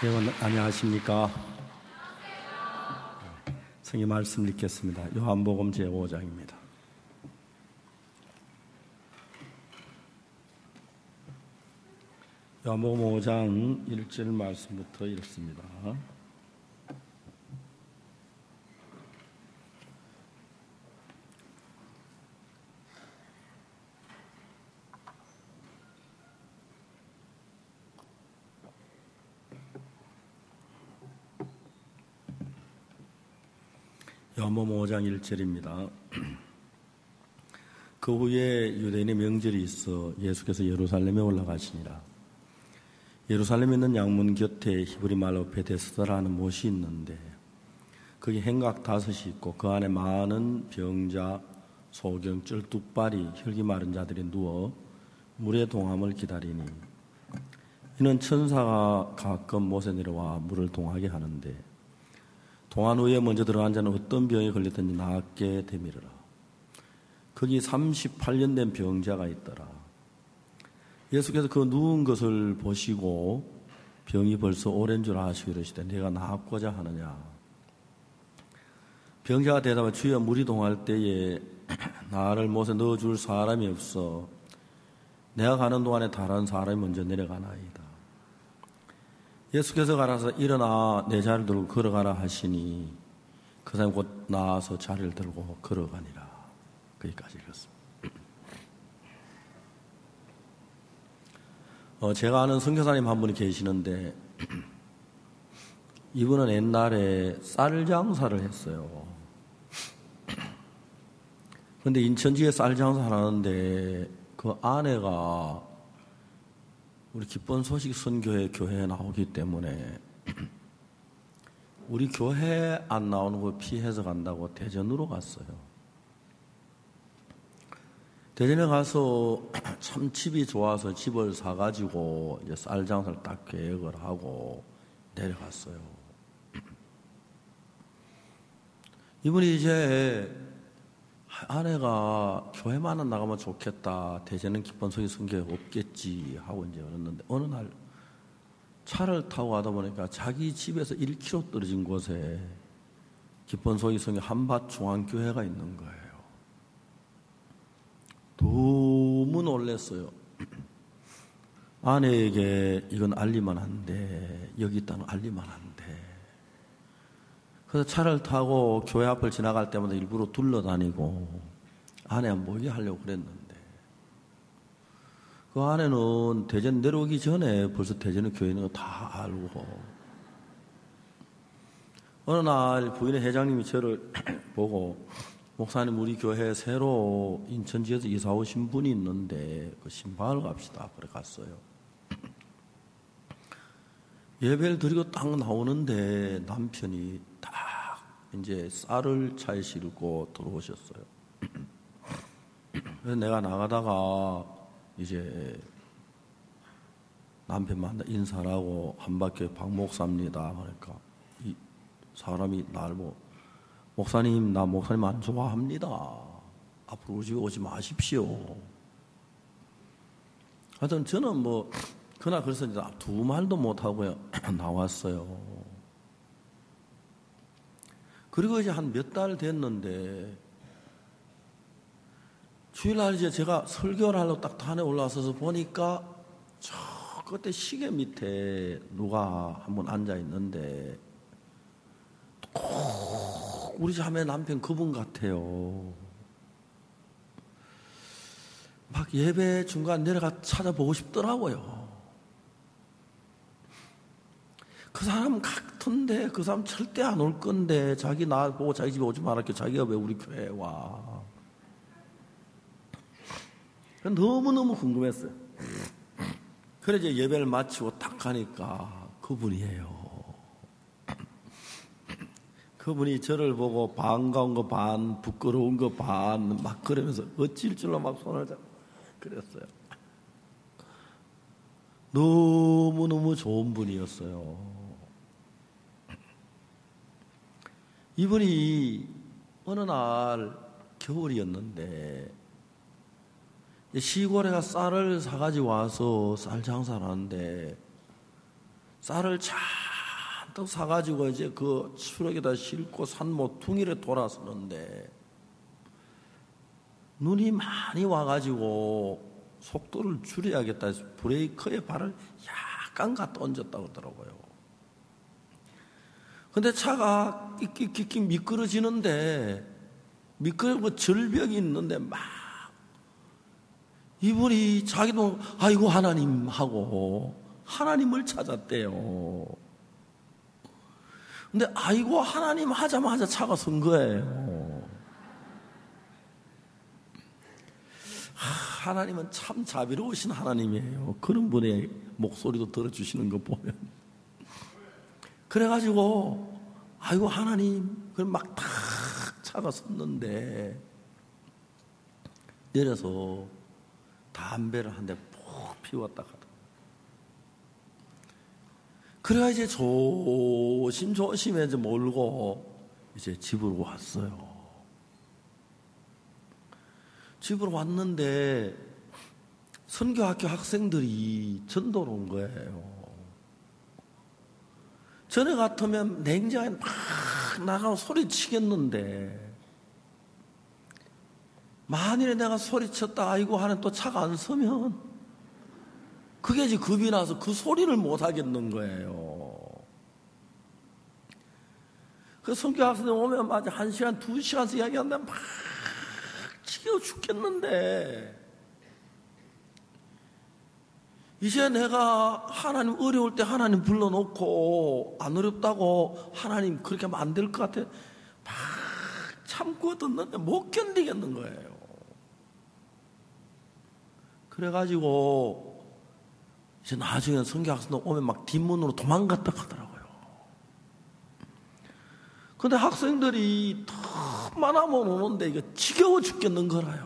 여러분 안녕하십니까? 성경 말씀 읽겠습니다. 요한복음 제5장입니다. 요한복음 5장 1절 말씀부터 읽습니다. 요한복음 5장 1절입니다. 그 후에 유대인의 명절이 있어 예수께서 예루살렘에 올라가시니라. 예루살렘에 있는 양문 곁에 히브리 말로 베데스다라는 못이 있는데 거기 행각 5이 있고 그 안에 많은 병자, 소경, 쩔뚝발이 혈기 마른 자들이 누워 물의 동함을 기다리니 이는 천사가 가끔 못에 내려와 물을 동하게 하는데 동안 후에 먼저 들어간 자는 어떤 병에 걸렸든지 낫게 되밀어라. 거기 38년 된 병자가 있더라. 예수께서 그 누운 것을 보시고 병이 벌써 오랜 줄 아시고 이러시되 내가 낫고자 하느냐. 병자가 대답하여 주여 물이 동할 때에 나를 못에 넣어줄 사람이 없어 내가 가는 동안에 다른 사람이 먼저 내려가나이다. 예수께서 가라사 일어나 내 자리를 들고 걸어가라 하시니 그 사람이 곧 나와서 자리를 들고 걸어가니라. 거기까지 읽었습니다. 제가 아는 선교사님 한 분이 계시는데 이분은 옛날에 쌀 장사를 했어요. 그런데 인천지에 쌀 장사를 하는데 그 아내가 우리 기쁜 소식 선교회 교회에 나오기 때문에 우리 교회 안 나오는 거 피해서 간다고 대전으로 갔어요. 대전에 가서 참 집이 좋아서 집을 사가지고 이제 쌀 장사를 딱 계획을 하고 내려갔어요. 이분이 이제 아내가 교회만은 나가면 좋겠다. 대전은 기쁜 소식 선교회 없겠지 하고 이제 그랬는데 어느 날 차를 타고 가다 보니까 자기 집에서 1km 떨어진 곳에 기쁜 소식 선교회 한밭 중앙교회가 있는 거예요. 너무 놀랐어요. 아내에게 이건 알리면 안 돼. 여기 있다는 알리면 안 돼. 그래서 차를 타고 교회 앞을 지나갈 때마다 일부러 둘러다니고 아내 모이게 하려고 그랬는데 그 아내는 대전 내려오기 전에 벌써 대전에 교회 있는 거 다 알고 어느 날 부인의 회장님이 저를 보고 목사님 우리 교회에 새로 인천지에서 이사 오신 분이 있는데 그 신방을 갑시다. 그래 갔어요. 예배를 드리고 딱 나오는데 남편이 딱 이제 쌀을 차에 싣고 들어오셨어요. 그래서 내가 나가다가 이제 남편 만나 인사를 하고 한바퀴 박 목사입니다. 그러니까 이 사람이 날 뭐 목사님 나 목사님 안 좋아합니다. 앞으로 우리 집에 오지 마십시오. 하여튼 저는 뭐 그날 그래서 이제 두 말도 못하고 나왔어요. 그리고 이제 한 몇 달 됐는데 주일날 이제 제가 설교를 하려고 딱 단에 올라서서 보니까 저 끝에 시계 밑에 누가 한 분 앉아 있는데 꼭 우리 자매 남편 그분 같아요. 막 예배 중간 내려가 찾아보고 싶더라고요. 그 사람 같은데 그 사람 절대 안 올 건데 자기 나 보고 자기 집에 오지 말았게 자기가 왜 우리 교회에 와. 너무너무 궁금했어요. 그래 이제 예배를 마치고 딱 가니까 그분이에요. 그분이 저를 보고 반가운 거 반, 부끄러운 거 반 막 그러면서 어찌일 줄로 막 손을 잡고 그랬어요. 너무너무 좋은 분이었어요. 이분이 어느 날 겨울이었는데 시골에 가 쌀을 사가지고 와서 쌀 장사를 하는데 쌀을 잘 잔뜩 사가지고 이제 그 추럭에다 싣고 산모퉁이를 돌아서는데 눈이 많이 와가지고 속도를 줄여야겠다 해서 브레이크에 발을 약간 갖다 얹었다고 하더라고요. 근데 차가 끽끽 미끄러지는데 미끄러고 절벽이 있는데 막 이분이 자기도 아이고 하나님 하고 하나님을 찾았대요. 근데 아이고 하나님 하자마자 차가 선 거예요. 하나님은 참 자비로우신 하나님이에요. 그런 분의 목소리도 들어주시는 거 보면. 그래가지고 아이고 하나님 그럼 막 탁 차가 섰는데 내려서 담배를 한 대 푹 피웠다 가더라고요. 그래가 이제 조심조심해 이제 몰고 이제 집으로 왔어요. 집으로 왔는데 선교학교 학생들이 전도를 온 거예요. 전에 같으면 냉장에 막 나가고 소리치겠는데 만일에 내가 소리쳤다 아이고 하는 또 차가 안 서면 그게 이제 겁이 나서 그 소리를 못 하겠는 거예요. 그 선교 학생들 오면 맞아 1시간 2시간씩 이야기하는데 막 지겨워 죽겠는데 이제 내가 하나님 어려울 때 하나님 불러놓고 안 어렵다고 하나님 그렇게 하면 안 될 것 같아 막 참고 듣는데 못 견디겠는 거예요. 그래가지고 이제 나중에 선교학생들 오면 막 뒷문으로 도망갔다 하더라고요. 근데 학생들이 더 많아면 오는데 이게 지겨워 죽겠는 거라요.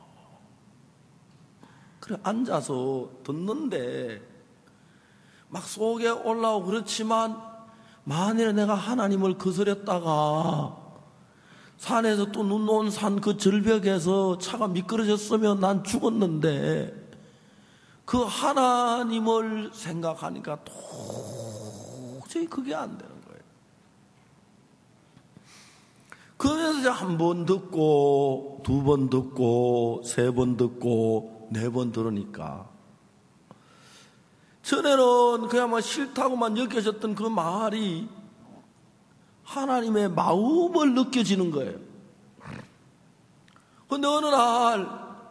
그래 앉아서 듣는데 막 속에 올라오고 그렇지만 만일에 내가 하나님을 거스렸다가 산에서 또 눈 온 산 그 절벽에서 차가 미끄러졌으면 난 죽었는데 그 하나님을 생각하니까 도저히 그게 안 되는 거예요. 그래서 이제 한 번 듣고 2번 듣고 3번 듣고 4번 들으니까 전에는 그냥 뭐 싫다고만 여겨졌던 그 말이 하나님의 마음을 느껴지는 거예요. 근데 어느 날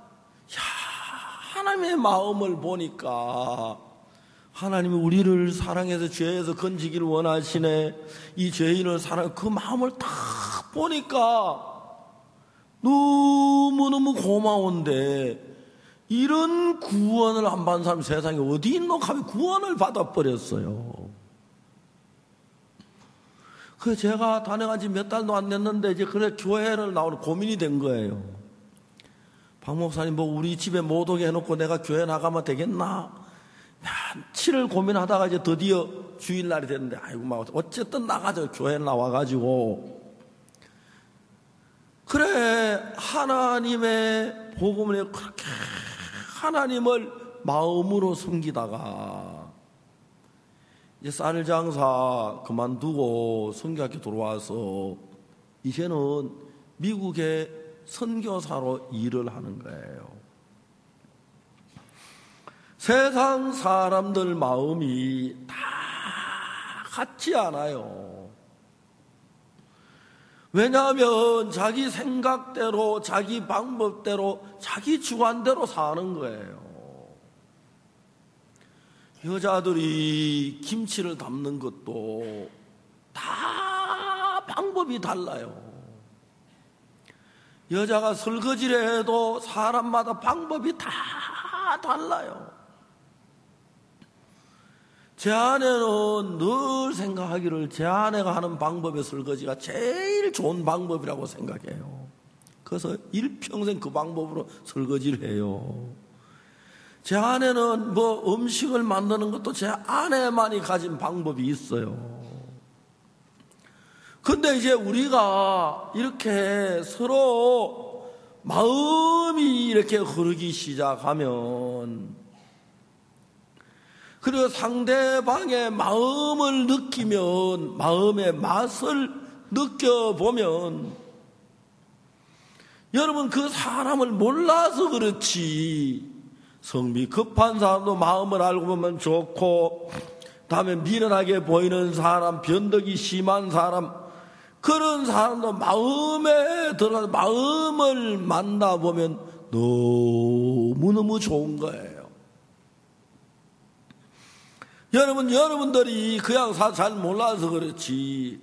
하나님의 마음을 보니까 하나님이 우리를 사랑해서 죄에서 건지기를 원하시네. 이 죄인을 사랑해 그 마음을 딱 보니까 너무너무 고마운데 이런 구원을 안 받은 사람이 세상에 어디 있노 하면 구원을 받아버렸어요. 그래서 제가 다녀간 지 몇 달도 안 됐는데 이제 그래 교회를 나오는 고민이 된 거예요. 박 목사님 뭐 우리 집에 못 오게 해놓고 내가 교회 나가면 되겠나? 며칠을 고민하다가 이제 드디어 주일날이 됐는데 아이고 막 어쨌든 나가죠. 교회 나와가지고 그래 하나님의 복음을 그렇게 하나님을 마음으로 섬기다가 이제 쌀 장사 그만두고 선교학교 들어와서 이제는 미국에 선교사로 일을 하는 거예요. 세상 사람들 마음이 다 같지 않아요. 왜냐하면 자기 생각대로 자기 방법대로 자기 주관대로 사는 거예요. 여자들이 김치를 담는 것도 다 방법이 달라요. 여자가 설거지를 해도 사람마다 방법이 다 달라요. 제 아내는 늘 생각하기를 제 아내가 하는 방법의 설거지가 제일 좋은 방법이라고 생각해요. 그래서 일평생 그 방법으로 설거지를 해요. 제 아내는 뭐 음식을 만드는 것도 제 아내만이 가진 방법이 있어요. 근데 이제 우리가 이렇게 서로 마음이 이렇게 흐르기 시작하면 그리고 상대방의 마음을 느끼면, 마음의 맛을 느껴보면, 여러분 그 사람을 몰라서 그렇지, 성미 급한 사람도 마음을 알고 보면 좋고, 다음에 미련하게 보이는 사람, 변덕이 심한 사람, 그런 사람도 마음에 들어가서 마음을 만나보면 너무너무 좋은 거예요. 여러분들이 그냥 잘 몰라서 그렇지,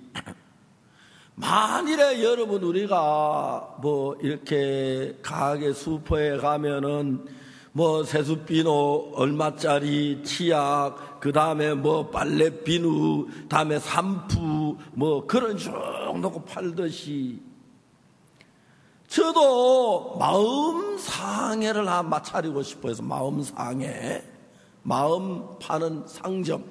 만일에 여러분 우리가 뭐 이렇게 가게 슈퍼에 가면은 뭐 세숫비누 얼마짜리 치약, 그 다음에 뭐 빨래 비누, 다음에 샴푸 뭐 그런 쭉 놓고 팔듯이, 저도 마음 상해를 한번 차리고 싶어 해서, 마음 상해, 마음 파는 상점.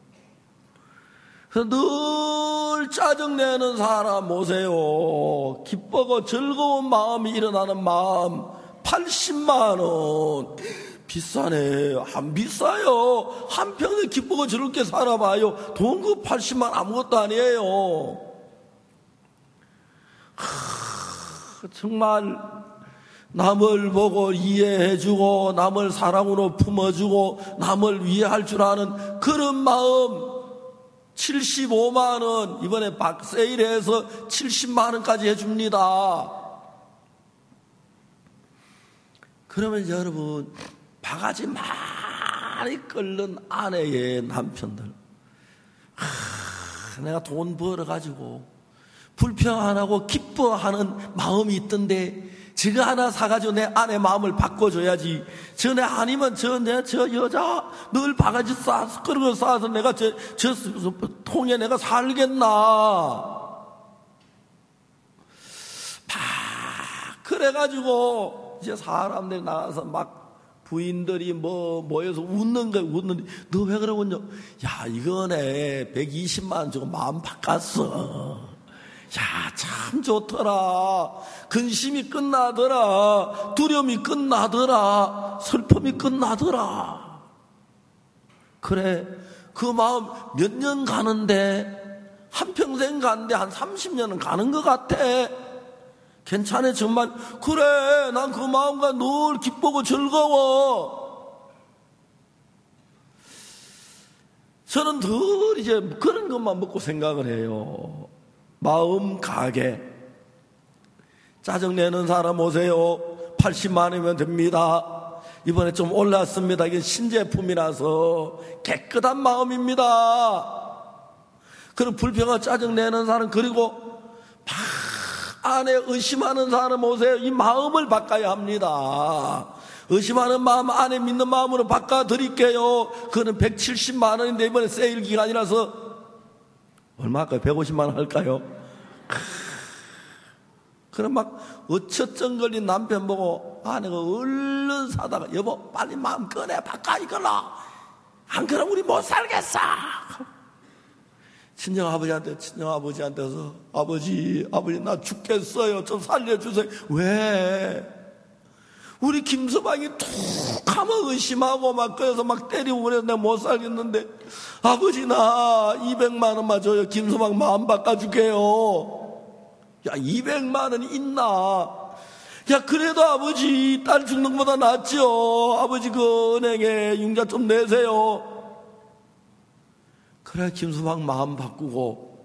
그래서 늘 짜증내는 사람 오세요. 기쁘고 즐거운 마음이 일어나는 마음, 80만 원. 비싸네. 안 비싸요. 한평생 기쁘고 즐겁게 살아봐요. 돈 그 80만 원 아무것도 아니에요. 정말 남을 보고 이해해주고, 남을 사랑으로 품어주고, 남을 위해할 줄 아는 그런 마음, 75만 원, 이번에 박세일해서 70만 원까지 해줍니다. 그러면 여러분, 바가지 많이 끓는 아내의 남편들, 내가 돈 벌어가지고 불평 안 하고 기뻐하는 마음이 있던데, 저거 하나 사가지고 내 아내 마음을 바꿔줘야지. 저내 아니면 저 여자 늘 바가지 싸서 그런 거 싸서 내가 저 통에 내가 살겠나. 그래가지고 이제 사람들이 나가서 막 부인들이 모여서 웃는 거야. 웃는데, 너 왜 그러군요? 야, 이거네 120만 원 주고 마음 바꿨어. 야, 참 좋더라. 근심이 끝나더라. 두려움이 끝나더라. 슬픔이 끝나더라. 그래, 그 마음 몇 년 가는데, 한평생 가는데 한 30년은 가는 것 같아. 괜찮아, 정말. 그래, 난 그 마음과 늘 기쁘고 즐거워. 저는 늘 이제 그런 것만 먹고 생각을 해요. 마음 가게. 짜증내는 사람 오세요. 80만 원이면 됩니다. 이번에 좀 올랐습니다. 이게 신제품이라서 깨끗한 마음입니다. 그럼 불평하고 짜증내는 사람, 그리고 막 안에 의심하는 사람 오세요. 이 마음을 바꿔야 합니다. 의심하는 마음, 안에 믿는 마음으로 바꿔드릴게요. 그거는 170만 원인데 이번에 세일 기간이라서 얼마 할까요? 150만 원 할까요? 그럼 막 어처쩡 걸린 남편 보고 아내가 얼른 사다가, 여보 빨리 마음 꺼내 바꿔 이거라. 안 그러면 우리 못 살겠어. 친정아버지한테서 아버지 나 죽겠어요. 좀 살려주세요. 왜? 우리 김서방이 툭 하면 의심하고 막 그래서 막 때리고 그래서 내가 못 살겠는데, 아버지 나 200만 원만 줘요. 김서방 마음 바꿔줄게요. 야, 200만 원이 있나? 야, 그래도 아버지 딸 죽는 것보다 낫죠. 아버지 그 은행에 융자 좀 내세요. 그래, 김서방 마음 바꾸고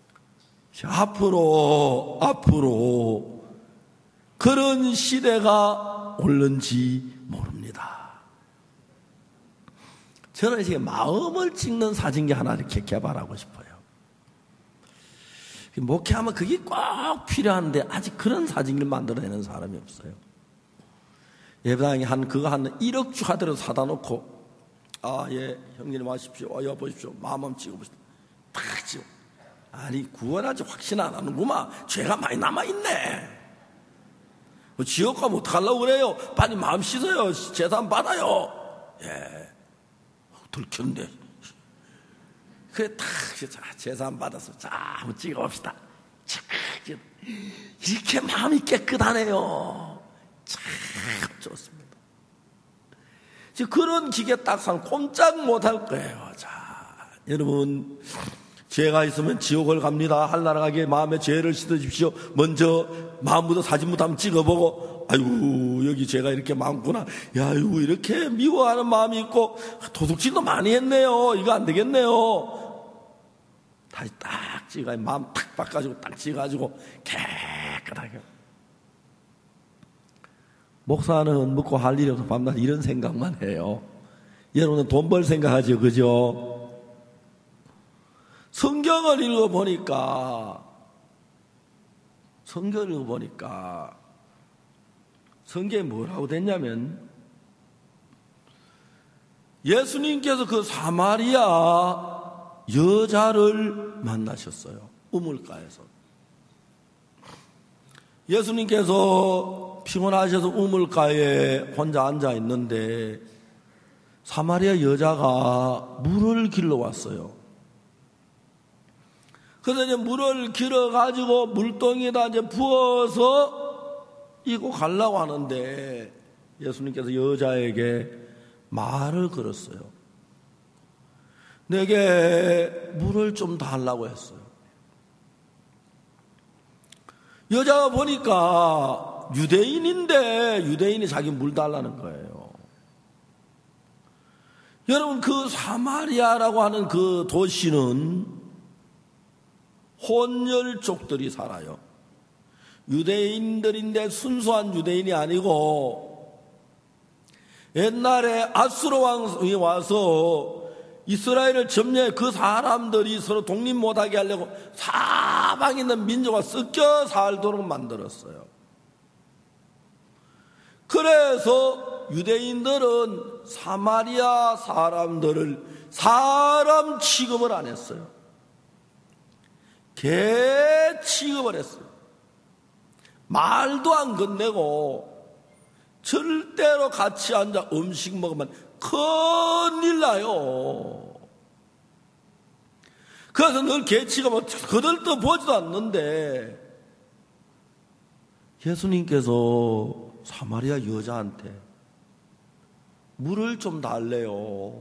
앞으로 그런 시대가 올는지 모릅니다. 저는 이제 마음을 찍는 사진기 하나 이렇게 개발하고 싶어요. 목회하면 그게 꼭 필요한데 아직 그런 사진기를 만들어내는 사람이 없어요. 예배당에 그거 한 1억 주 하대로 사다 놓고, 예, 형님 와십시오. 여보십시오. 마음 한번 찍어보시오. 딱 찍어. 아니, 구원 아직 확신 안 하는구만. 죄가 많이 남아있네. 지옥 가면 어떡하려고 그래요? 빨리 마음 씻어요. 재산 받아요. 예. 들켰네. 그래, 탁, 재산 받아서, 자, 한번 찍어봅시다. 이렇게 마음이 깨끗하네요. 참 좋습니다. 지금 그런 기계 딱상 꼼짝 못할 거예요. 자, 여러분, 죄가 있으면 지옥을 갑니다. 하늘나라 가기에 마음에 죄를 씻어주십시오. 먼저 마음부터 사진부터 한번 찍어보고, 아이고 여기 죄가 이렇게 많구나. 야, 아이고 이렇게 미워하는 마음이 있고 도둑질도 많이 했네요. 이거 안 되겠네요. 다시 딱 찍어, 마음 탁 바꿔주고 딱 찍어가지고 깨끗하게. 목사는 먹고 할 일이 없어 밤낮 이런 생각만 해요. 여러분은 돈 벌 생각하죠, 그죠? 성경을 읽어보니까 성경에 뭐라고 됐냐면, 예수님께서 그 사마리아 여자를 만나셨어요. 우물가에서. 예수님께서 피곤하셔서 우물가에 혼자 앉아 있는데 사마리아 여자가 물을 길러 왔어요. 그래서 이제 물을 길어가지고 물동에다 이제 부어서 이고 가려고 하는데 예수님께서 여자에게 말을 걸었어요. 내게 물을 좀 달라고 했어요. 여자가 보니까 유대인인데 유대인이 자기 물 달라는 거예요. 여러분, 그 사마리아라고 하는 그 도시는 혼혈족들이 살아요. 유대인들인데 순수한 유대인이 아니고, 옛날에 아수르 왕이 와서 이스라엘을 점령해 그 사람들이 서로 독립 못하게 하려고 사방에 있는 민족과 섞여 살도록 만들었어요. 그래서 유대인들은 사마리아 사람들을 사람 취급을 안 했어요. 개 취급을 했어요. 말도 안 건네고 절대로 같이 앉아 음식 먹으면 큰일 나요. 그래서 늘 개 취급을 거들떠 보지도 않는데, 예수님께서 사마리아 여자한테 물을 좀 달래요.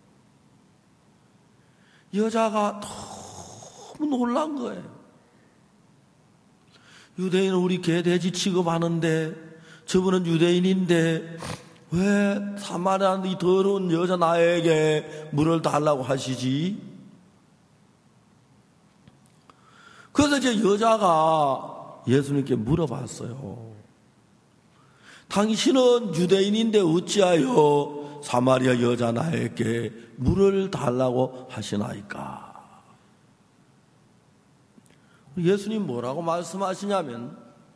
여자가 너무 놀란 거예요. 유대인은 우리 개 돼지 취급하는데 저분은 유대인인데 왜 사마리아 이 더러운 여자 나에게 물을 달라고 하시지? 그래서 이제 여자가 예수님께 물어봤어요. 당신은 유대인인데 어찌하여 사마리아 여자 나에게 물을 달라고 하시나이까? 예수님 뭐라고 말씀하시냐면,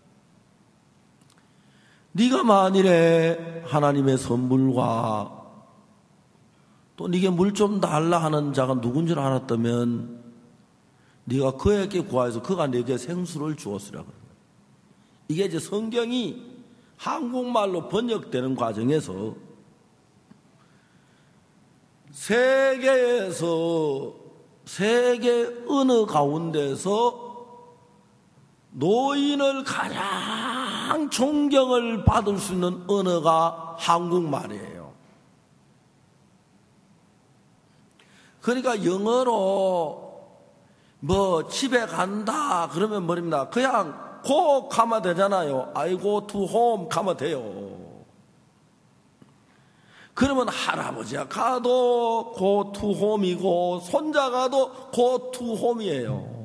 네가 만일에 하나님의 선물과 또 네게 물 좀 달라 하는 자가 누군 줄 알았다면 네가 그에게 구하여서 그가 네게 생수를 주었으라. 이게 이제 성경이 한국말로 번역되는 과정에서 세계 언어 가운데서 노인을 가장 존경을 받을 수 있는 언어가 한국말이에요. 그러니까 영어로 뭐 집에 간다 그러면 뭐입니다. 그냥 고 가면 되잖아요. I go to home 가면 돼요. 그러면 할아버지가 가도 go to home이고 손자 가도 go to home이에요.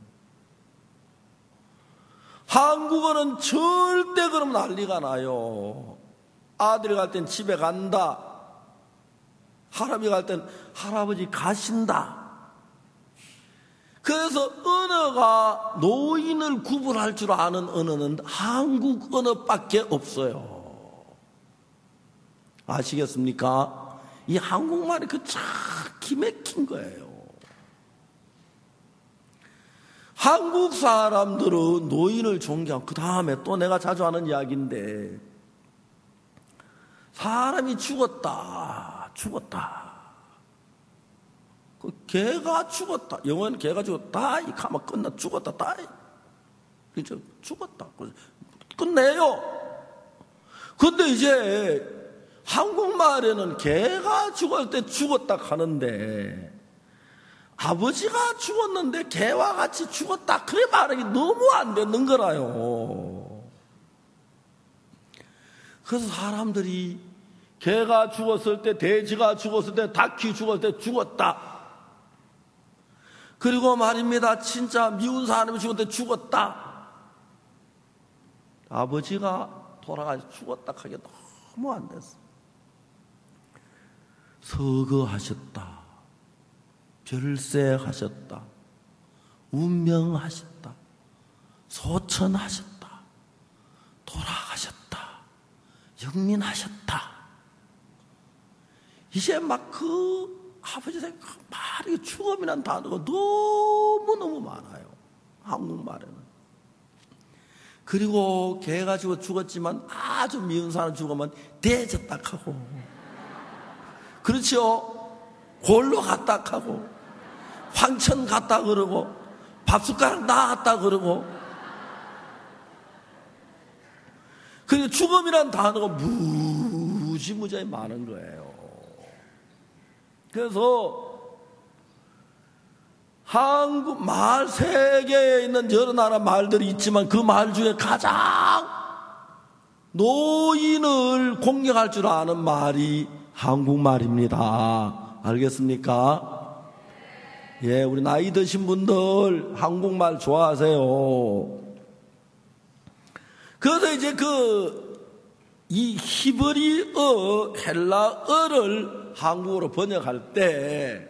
한국어는 절대 그러면 난리가 나요. 아들이 갈 땐 집에 간다. 할아버지 갈 땐 할아버지 가신다. 그래서 언어가 노인을 구분할 줄 아는 언어는 한국 언어밖에 없어요. 아시겠습니까? 이 한국말이 참 기맥힌 거예요. 한국 사람들은 노인을 존경하고, 그 다음에 또 내가 자주 하는 이야기인데, 사람이 죽었다. 그 개가 죽었다. 영어는 개가 죽었다. 이 가면 끝나. 죽었다. 다이. 그죠? 죽었다. 끝내요. 근데 이제 한국말에는 개가 죽을 때 죽었다 하는데 아버지가 죽었는데 개와 같이 죽었다 그래 말하기 너무 안 되는 거라요. 그래서 사람들이 개가 죽었을 때, 돼지가 죽었을 때, 닭이 죽었을 때 죽었다. 그리고 말입니다. 진짜 미운 사람이 죽을 때 죽었다. 아버지가 돌아가서 죽었다 하기가 너무 안 됐어. 서거하셨다. 별세하셨다. 운명하셨다. 소천하셨다. 돌아가셨다. 영민하셨다. 이제 막 그 아버지 생각 말이 죽음이란 단어가 너무너무 많아요. 한국말에는. 그리고 개가 죽었지만 아주 미운 사람 죽으면 대졌다 하고, 그렇죠? 골로 갔다 하고, 황천 갔다 그러고, 밥숟가락 나갔다 그러고. 그리고 죽음이란 단어가 무지무지하게 많은 거예요. 그래서 한국 말 세계에 있는 여러 나라 말들이 있지만 그 말 중에 가장 노인을 공격할 줄 아는 말이 한국말입니다. 알겠습니까? 예, 우리 나이 드신 분들 한국말 좋아하세요. 그래서 이제 이 히브리어, 헬라어를 한국어로 번역할 때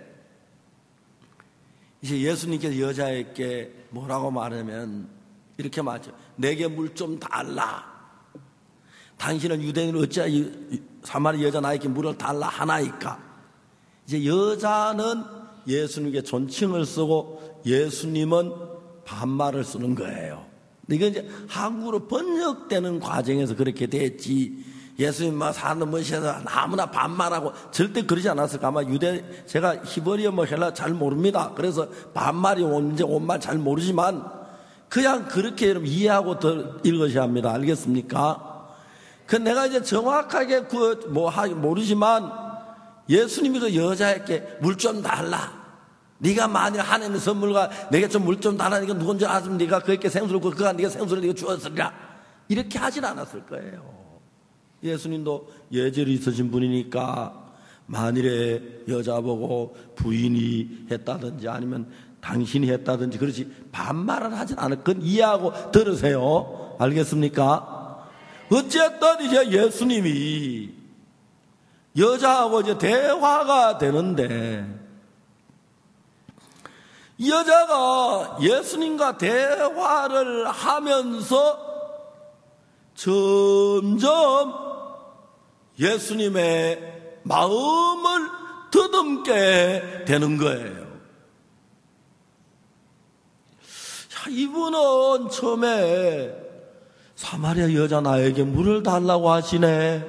이제 예수님께서 여자에게 뭐라고 말하면 이렇게 말하죠. 내게 물 좀 달라. 당신은 유대인을 어찌하여 사마리 여자 나에게 물을 달라 하나이까. 이제 여자는 예수님께 존칭을 쓰고 예수님은 반말을 쓰는 거예요. 이건 이제 한국어로 번역되는 과정에서 그렇게 됐지. 예수님 막 사는 것에서 아무나 반말하고 절대 그러지 않았을까. 아마 제가 히브리어 헬라 잘 모릅니다. 그래서 반말이 언제 온말 잘 모르지만 그냥 그렇게 여러분 이해하고 읽으셔야 합니다. 알겠습니까? 그 내가 이제 정확하게 모르지만 예수님이 그 여자에게 물 좀 달라. 네가 만일 하나님의 선물과 내게 좀 물 좀 달라니까 누군지 알았으면 네가 그에게 생수를 고 그가 네가 생수를 네가 주었으리라. 이렇게 하진 않았을 거예요. 예수님도 예절이 있으신 분이니까 만일에 여자 보고 부인이 했다든지 아니면 당신이 했다든지 그렇지 반말을 하진 않을 건 이해하고 들으세요. 알겠습니까? 어쨌든 이제 예수님이 여자하고 이제 대화가 되는데 여자가 예수님과 대화를 하면서 점점 예수님의 마음을 더듬게 되는 거예요. 자, 이분은 처음에 사마리아 여자 나에게 물을 달라고 하시네.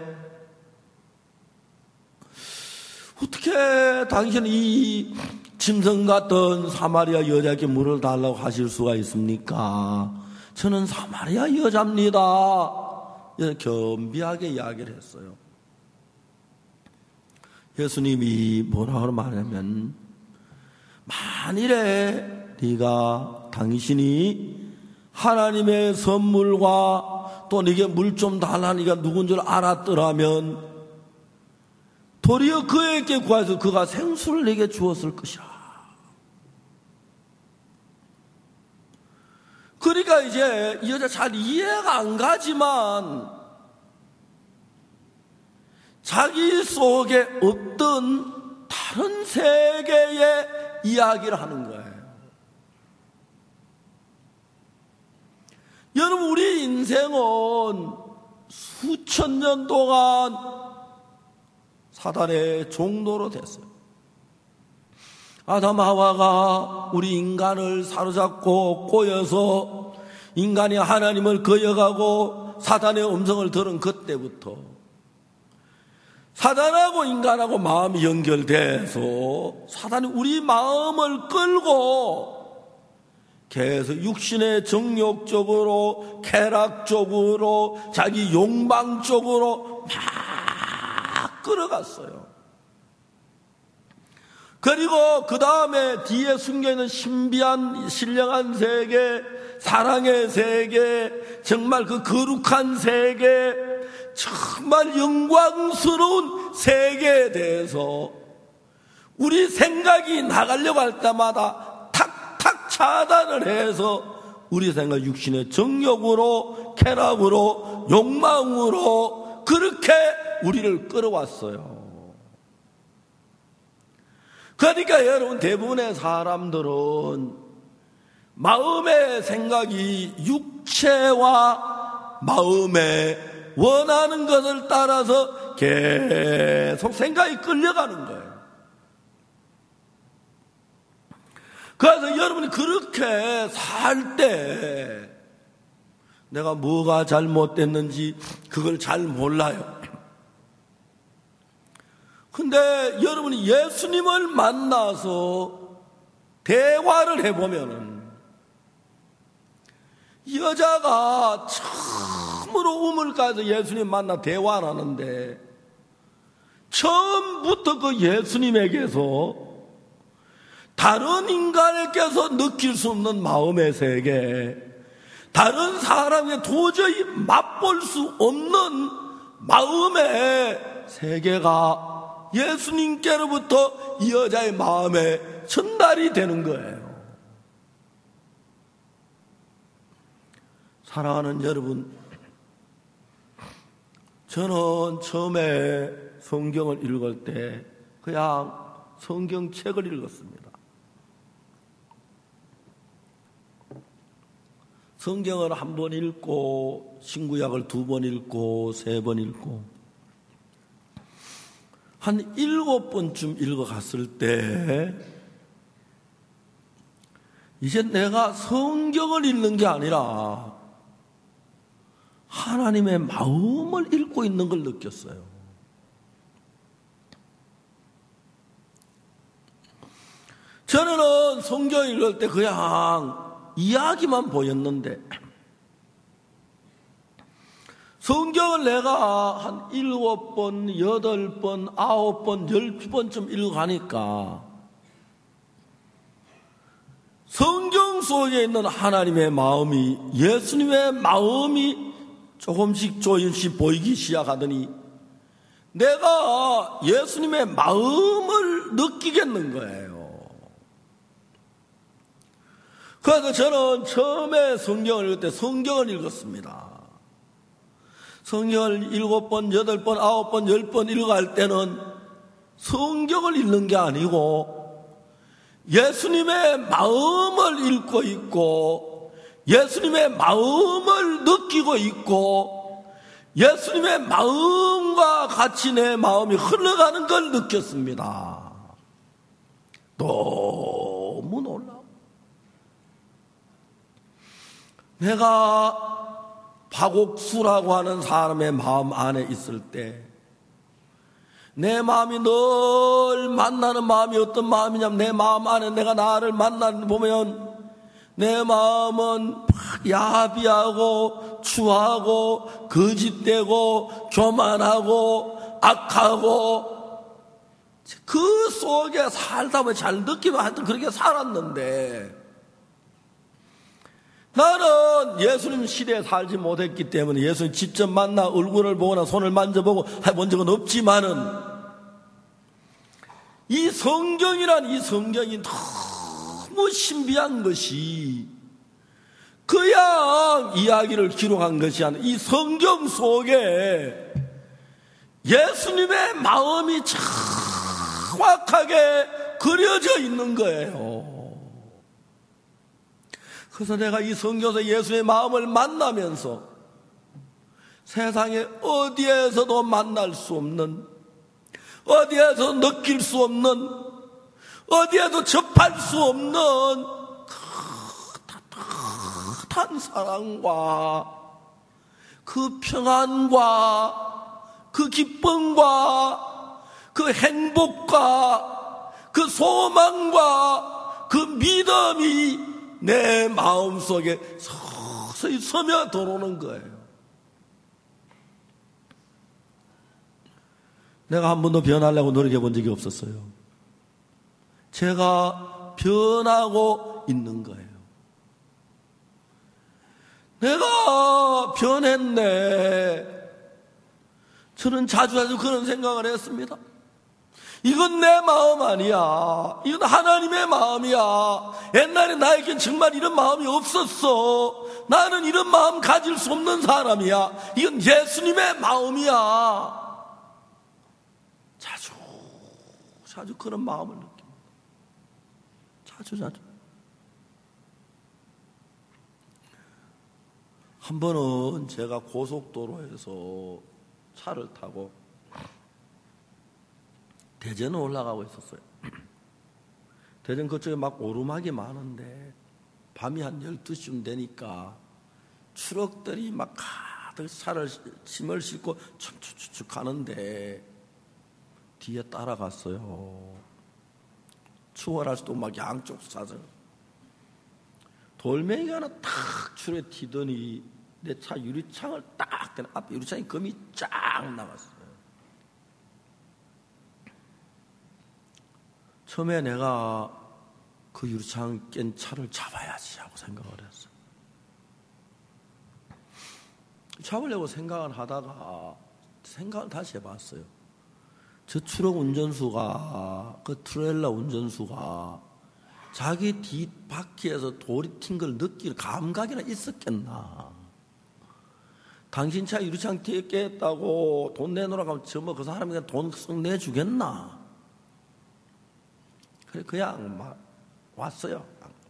어떻게 당신은 이 짐승 같은 사마리아 여자에게 물을 달라고 하실 수가 있습니까? 저는 사마리아 여자입니다. 겸비하게 이야기를 했어요. 예수님이 뭐라고 말하냐면 만일에 당신이 하나님의 선물과 또 네게 물 좀 달라니까 누군 줄 알았더라면 도리어 그에게 구해서 그가 생수를 네게 주었을 것이라. 그러니까 이제 이 여자 잘 이해가 안 가지만 자기 속에 없던 다른 세계의 이야기를 하는 거예요. 여러분, 우리 인생은 수천 년 동안 사단의 종로로 됐어요. 아담 하와가 우리 인간을 사로잡고 꼬여서 인간이 하나님을 거역하고 사단의 음성을 들은 그때부터 사단하고 인간하고 마음이 연결돼서 사단이 우리 마음을 끌고 계속 육신의 정욕 쪽으로 쾌락 쪽으로 자기 욕망 쪽으로 막 끌어갔어요. 그리고 그 다음에 뒤에 숨겨있는 신비한 신령한 세계, 사랑의 세계, 정말 그 거룩한 세계, 정말 영광스러운 세계에 대해서 우리 생각이 나가려고 할 때마다 탁탁 차단을 해서 우리 생각 육신의 정욕으로, 쾌락으로, 욕망으로 그렇게 우리를 끌어왔어요. 그러니까 여러분, 대부분의 사람들은 마음의 생각이 육체와 마음에 원하는 것을 따라서 계속 생각이 끌려가는 거예요. 그래서 여러분이 그렇게 살 때 내가 뭐가 잘못됐는지 그걸 잘 몰라요. 근데 여러분이 예수님을 만나서 대화를 해보면은 이 여자가 처음으로 우물가에서 예수님 만나 대화를 하는데 처음부터 그 예수님에게서 다른 인간에게서 느낄 수 없는 마음의 세계, 다른 사람에게 도저히 맛볼 수 없는 마음의 세계가 예수님께로부터 이 여자의 마음에 전달이 되는 거예요. 사랑하는 여러분, 저는 처음에 성경을 읽을 때 그냥 성경책을 읽었습니다. 성경을 한 번 읽고 신구약을 2번 읽고 3번 읽고 한 7번쯤 읽어갔을 때 이제 내가 성경을 읽는 게 아니라 하나님의 마음을 읽고 있는 걸 느꼈어요. 저는 성경 읽을 때 그냥 이야기만 보였는데 성경을 내가 한 7번, 8번, 9번, 10번쯤 읽어가니까 성경 속에 있는 하나님의 마음이, 예수님의 마음이 조금씩 보이기 시작하더니 내가 예수님의 마음을 느끼겠는 거예요. 그래서 저는 처음에 성경을 읽을 때 성경을 읽었습니다. 성경을 7번, 8번, 9번, 10번 읽어갈 때는 성경을 읽는 게 아니고 예수님의 마음을 읽고 있고 예수님의 마음을 느끼고 있고 예수님의 마음과 같이 내 마음이 흘러가는 걸 느꼈습니다. 너무 놀라워. 내가 박옥수라고 하는 사람의 마음 안에 있을 때 내 마음이 늘 만나는 마음이 어떤 마음이냐면 내 마음 안에 내가 나를 만나는 보면 내 마음은 야비하고 추하고 거짓되고 교만하고 악하고 그 속에 살다 보면 잘 느끼면 하여튼 그렇게 살았는데 나는 예수님 시대에 살지 못했기 때문에 예수님 직접 만나 얼굴을 보거나 손을 만져보고 해본 적은 없지만은 이 성경이란 이 성경이 너무 신비한 것이 그냥 이야기를 기록한 것이 아니라 이 성경 속에 예수님의 마음이 정확하게 그려져 있는 거예요. 그래서 내가 이 성경에서 예수의 마음을 만나면서 세상에 어디에서도 만날 수 없는, 어디에서 느낄 수 없는, 어디에도 접할 수 없는 따뜻한 사랑과 그 평안과 그 기쁨과 그 행복과 그 소망과 그 믿음이 내 마음속에 서서히 스며들어오는 거예요. 내가 한 번도 변하려고 노력해 본 적이 없었어요. 제가 변하고 있는 거예요. 내가 변했네. 저는 자주 그런 생각을 했습니다. 이건 내 마음 아니야. 이건 하나님의 마음이야. 옛날에 나에겐 정말 이런 마음이 없었어. 나는 이런 마음 가질 수 없는 사람이야. 이건 예수님의 마음이야. 자주 그런 마음을 느낍니다. 자주. 한 번은 제가 고속도로에서 차를 타고 대전에 올라가고 있었어요. 대전 그쪽에 막 오르막이 많은데 밤이 한 12시쯤 되니까 트럭들이 막 가득 짐을 싣고 축축축축 가는데 뒤에 따라갔어요. 추월할 수도 막 양쪽 사서 돌멩이가 하나 탁 줄에 튀더니 내 차 유리창을 딱 대는 앞에 유리창에 금이 쫙 나갔어요. 처음에 내가 그 유리창 깬 차를 잡아야지 하고 생각을 했어요. 잡으려고 생각을 하다가 생각을 다시 해봤어요. 저 트럭 운전수가, 그 트레일러 운전수가 자기 뒷바퀴에서 돌이 튄 걸 느낄 감각이나 있었겠나. 당신 차 유리창 깼다고 돈 내놓으라고 하면 저뭐 그 사람이 그냥 돈 썩 내주겠나. 그래 그냥 막 왔어요.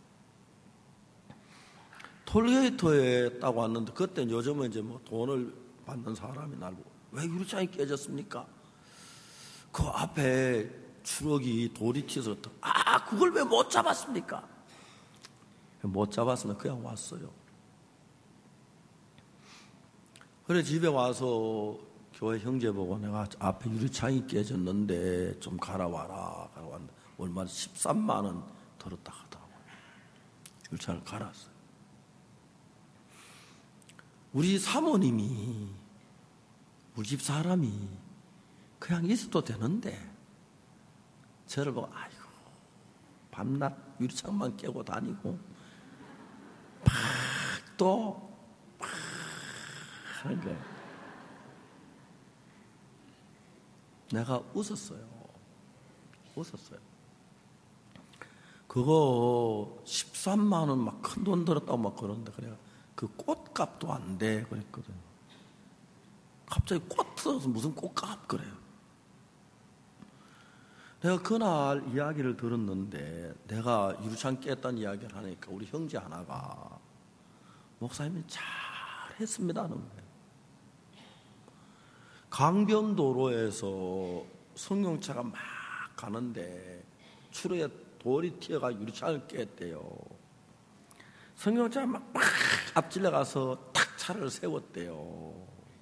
톨게이트에 딱 왔는데 그때 요즘은 이제 뭐 돈을 받는 사람이 날고 왜 유리창이 깨졌습니까? 그 앞에 트럭이 돌이 튀어서 그걸 왜 못 잡았습니까? 못 잡았으면 그냥 왔어요. 그래 집에 와서 교회 형제 보고 내가 앞에 유리창이 깨졌는데 좀 갈아와라. 갈아왔는데 얼마 13만 원 들었다 하더라고요. 유리창을 갈았어요. 우리 사모님이 우리 집 사람이 그냥 있어도 되는데 저를 보고 아이고 밤낮 유리창만 깨고 다니고 막 하는 거예요. 내가 웃었어요. 그거 13만 원 막 큰 돈 들었다고 막 그러는데 그래 그 꽃값도 안 돼 그랬거든. 갑자기 꽃 들어서 무슨 꽃값 그래요. 내가 그날 이야기를 들었는데 내가 유리창 깼다는 이야기를 하니까 우리 형제 하나가 목사님이 잘했습니다 하는 거예요. 강변도로에서 승용차가 막 가는데 추루에 돌이 튀어가 유리창을 깼대요. 승용차가 막 앞질러 가서 탁 차를 세웠대요.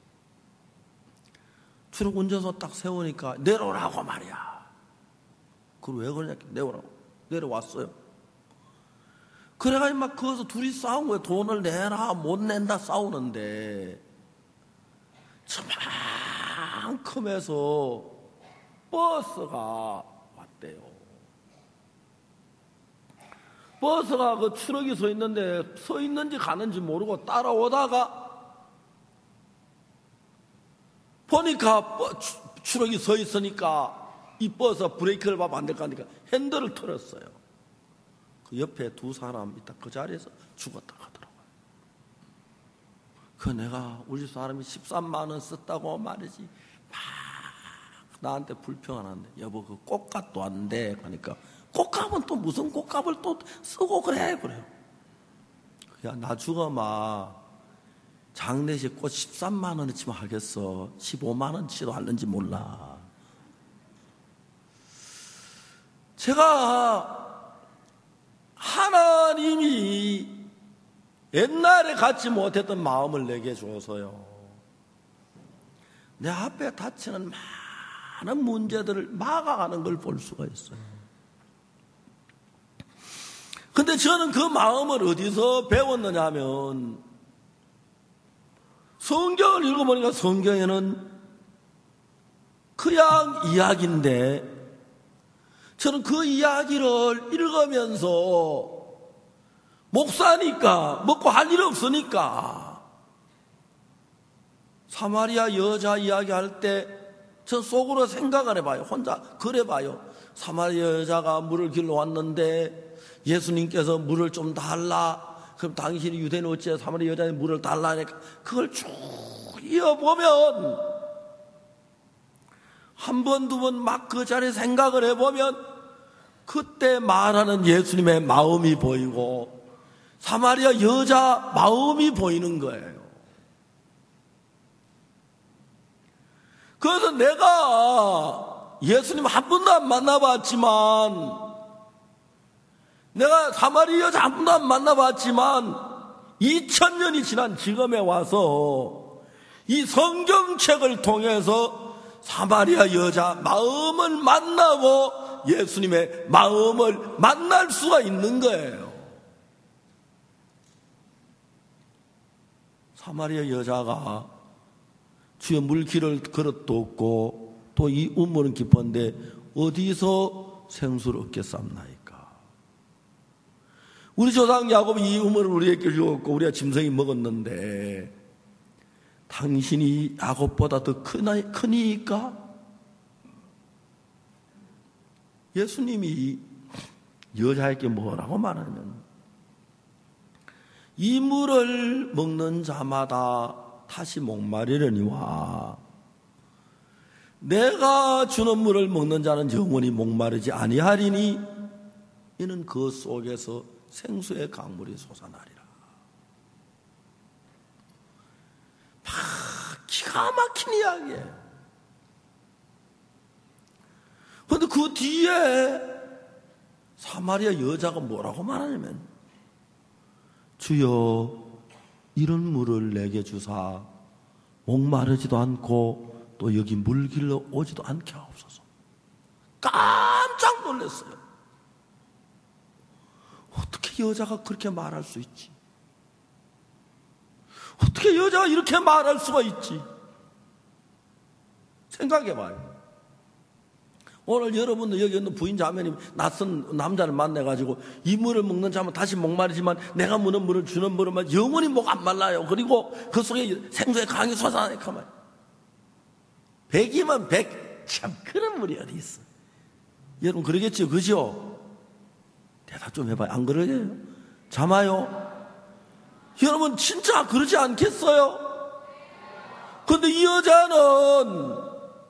추룩 운전소 딱 세우니까 내려오라고 말이야. 그걸 왜 그러냐? 내려오라고. 내려왔어요. 그래가지고 막 거기서 둘이 싸운 거예요. 돈을 내라 못 낸다 싸우는데 저만큼에서 버스가 왔대요. 버스가 그 트럭이 서 있는데 서 있는지 가는지 모르고 따라오다가 보니까 트럭이 서 있으니까 이 버스가 브레이크를 밟으면 안 될 거 하니까 핸들을 틀었어요. 그 옆에 두 사람 있다 그 자리에서 죽었다 하더라고요. 그 내가 우리 사람이 13만 원 썼다고 말이지 막 나한테 불평하는데 여보 그 꽃값도 안 돼 하니까 꽃값은 또 무슨 꽃값을 또 쓰고 그래요. 야 나 죽어마 장례식 꽃 13만 원어치만 하겠어. 15만 원치도 할는지 몰라. 제가 하나님이 옛날에 갖지 못했던 마음을 내게 줘서요. 내 앞에 닥치는 많은 문제들을 막아가는 걸 볼 수가 있어요. 근데 저는 그 마음을 어디서 배웠느냐 하면 성경을 읽어보니까 성경에는 그냥 이야기인데 저는 그 이야기를 읽으면서 목사니까 먹고 할 일 없으니까 사마리아 여자 이야기할 때 저 속으로 생각을 해봐요. 혼자 그래봐요. 사마리아 여자가 물을 길러 왔는데 예수님께서 물을 좀 달라. 그럼 당신이 유대인 어찌해 사마리아 여자의 물을 달라 하니까 그걸 쭉 이어보면 한 번, 두 번 막 그 자리에 생각을 해보면 그때 말하는 예수님의 마음이 보이고 사마리아 여자 마음이 보이는 거예요. 그래서 내가 예수님 한 번도 안 만나봤지만 내가 사마리아 여자 한 번도 안 만나봤지만 2000년이 지난 지금에 와서 이 성경책을 통해서 사마리아 여자 마음을 만나고 예수님의 마음을 만날 수가 있는 거예요. 사마리아 여자가 주여 물길을 그릇도 없고 또 이 우물은 깊은데 어디서 생수를 얻겠습니까? 우리 조상 야곱이 이 우물을 우리에게 주었고 우리가 짐승이 먹었는데 당신이 야곱보다 더 크니까? 예수님이 여자에게 뭐라고 말하냐면 이 물을 먹는 자마다 다시 목마르려니와 내가 주는 물을 먹는 자는 영원히 목마르지 아니하리니 이는 그 속에서 생수의 강물이 솟아나리라. 기가 막힌 이야기예요. 그런데 그 뒤에 사마리아 여자가 뭐라고 말하냐면 주여 이런 물을 내게 주사 목마르지도 않고 또 여기 물 길러 오지도 않게 하옵소서. 깜짝 놀랐어요. 어떻게 여자가 그렇게 말할 수 있지? 어떻게 여자가 이렇게 말할 수가 있지? 생각해봐요. 오늘 여러분들 여기 있는 부인 자매님 낯선 남자를 만나가지고 이 물을 먹는 자면 다시 목마르지만 내가 무는 물을 주는 물은 영원히 목 안 말라요. 그리고 그 속에 생수의 강이 솟아나니까 말이야. 100이면 100. 참 그런 물이 어디 있어. 여러분 그러겠죠, 그죠? 대답 좀 해봐요. 안 그러게요? 자마요? 여러분 진짜 그러지 않겠어요? 근데 이 여자는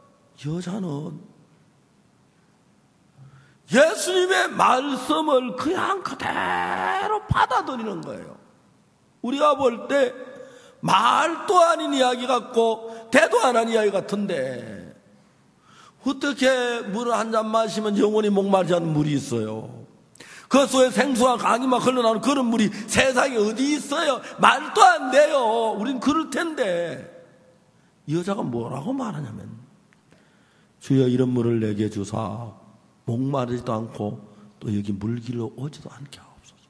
예수님의 말씀을 그냥 그대로 받아들이는 거예요. 우리가 볼 때 말도 아닌 이야기 같고 대도 안 한 이야기 같은데 어떻게 물을 한 잔 마시면 영원히 목마르지 않는 물이 있어요? 그 속에 생수와 강이 막 흘러나오는 그런 물이 세상에 어디 있어요? 말도 안 돼요. 우린 그럴 텐데 이 여자가 뭐라고 말하냐면 주여 이런 물을 내게 주사 목마르지도 않고 또 여기 물길로 오지도 않게 하옵소서.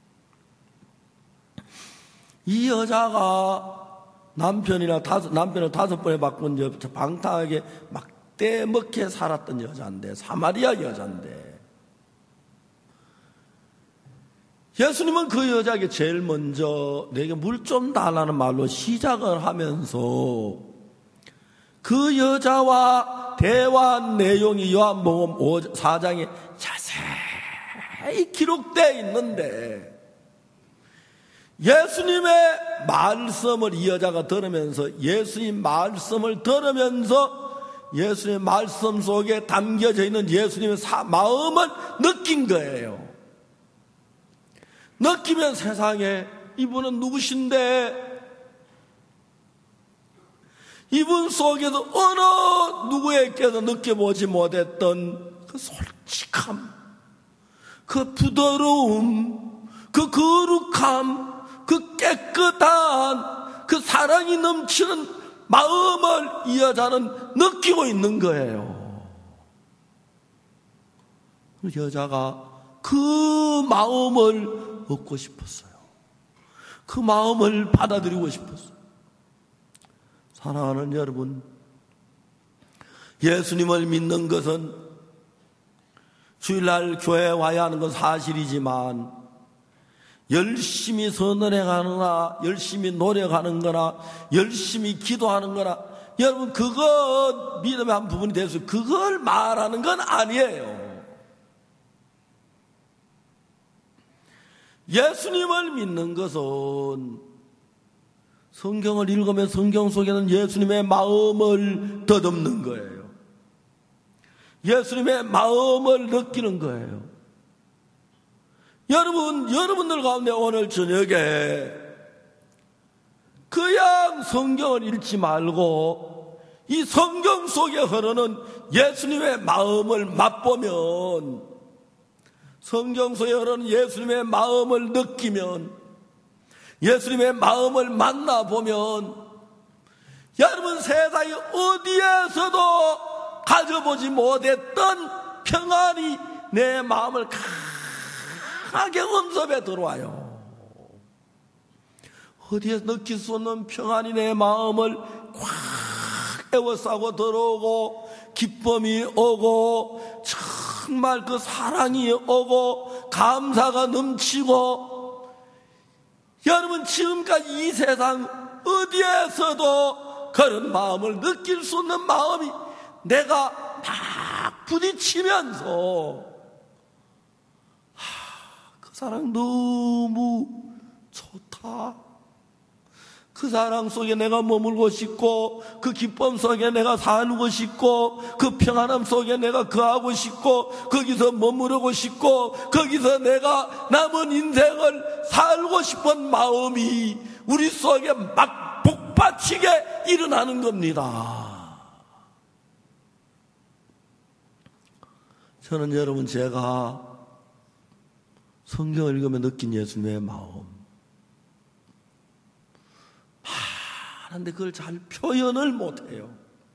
이 여자가 남편을 5번에 바꾼 방탕하게 막 떼먹게 살았던 여자인데 사마리아 여자인데 예수님은 그 여자에게 제일 먼저 내게 물 좀 달라는 말로 시작을 하면서 그 여자와 대화한 내용이 요한복음 4장에 자세히 기록되어 있는데 예수님의 말씀을 이 여자가 들으면서 예수님 말씀을 들으면서 예수님의 말씀 속에 담겨져 있는 예수님의 마음을 느낀 거예요. 느끼면 세상에 이분은 누구신데 이분 속에도 어느 누구에게도 느껴보지 못했던 그 솔직함, 그 부드러움, 그 거룩함, 그 깨끗한 그 사랑이 넘치는 마음을 이 여자는 느끼고 있는 거예요. 그 여자가 그 마음을 얻고 싶었어요. 그 마음을 받아들이고 싶었어요. 사랑하는 여러분, 예수님을 믿는 것은 주일날 교회에 와야 하는 건 사실이지만 열심히 선언해가는 거나 열심히 노력하는 거나 열심히 기도하는 거나 여러분 그거 믿음의 한 부분이 돼서 그걸 말하는 건 아니에요. 예수님을 믿는 것은 성경을 읽으면 성경 속에는 예수님의 마음을 더듬는 거예요. 예수님의 마음을 느끼는 거예요. 여러분들 가운데 오늘 저녁에 그냥 성경을 읽지 말고 이 성경 속에 흐르는 예수님의 마음을 맛보면, 성경 속에 흐르는 예수님의 마음을 느끼면, 예수님의 마음을 만나보면 여러분 세상에 어디에서도 가져보지 못했던 평안이 내 마음을 강하게 엄습해 들어와요. 어디에서 느낄 수 없는 평안이 내 마음을 꽉 에워싸고 들어오고 기쁨이 오고 정말 그 사랑이 오고 감사가 넘치고, 여러분 지금까지 이 세상 어디에서도 그런 마음을 느낄 수 없는 마음이 내가 막 부딪히면서 그 사랑 너무 좋다, 그 사랑 속에 내가 머물고 싶고 그 기쁨 속에 내가 살고 싶고 그 평안함 속에 내가 거하고 싶고 거기서 머무르고 싶고 거기서 내가 남은 인생을 살고 싶은 마음이 우리 속에 막 복받치게 일어나는 겁니다. 저는 여러분 제가 성경을 읽으며 느낀 예수님의 마음 많은데 그걸 잘 표현을 못해요.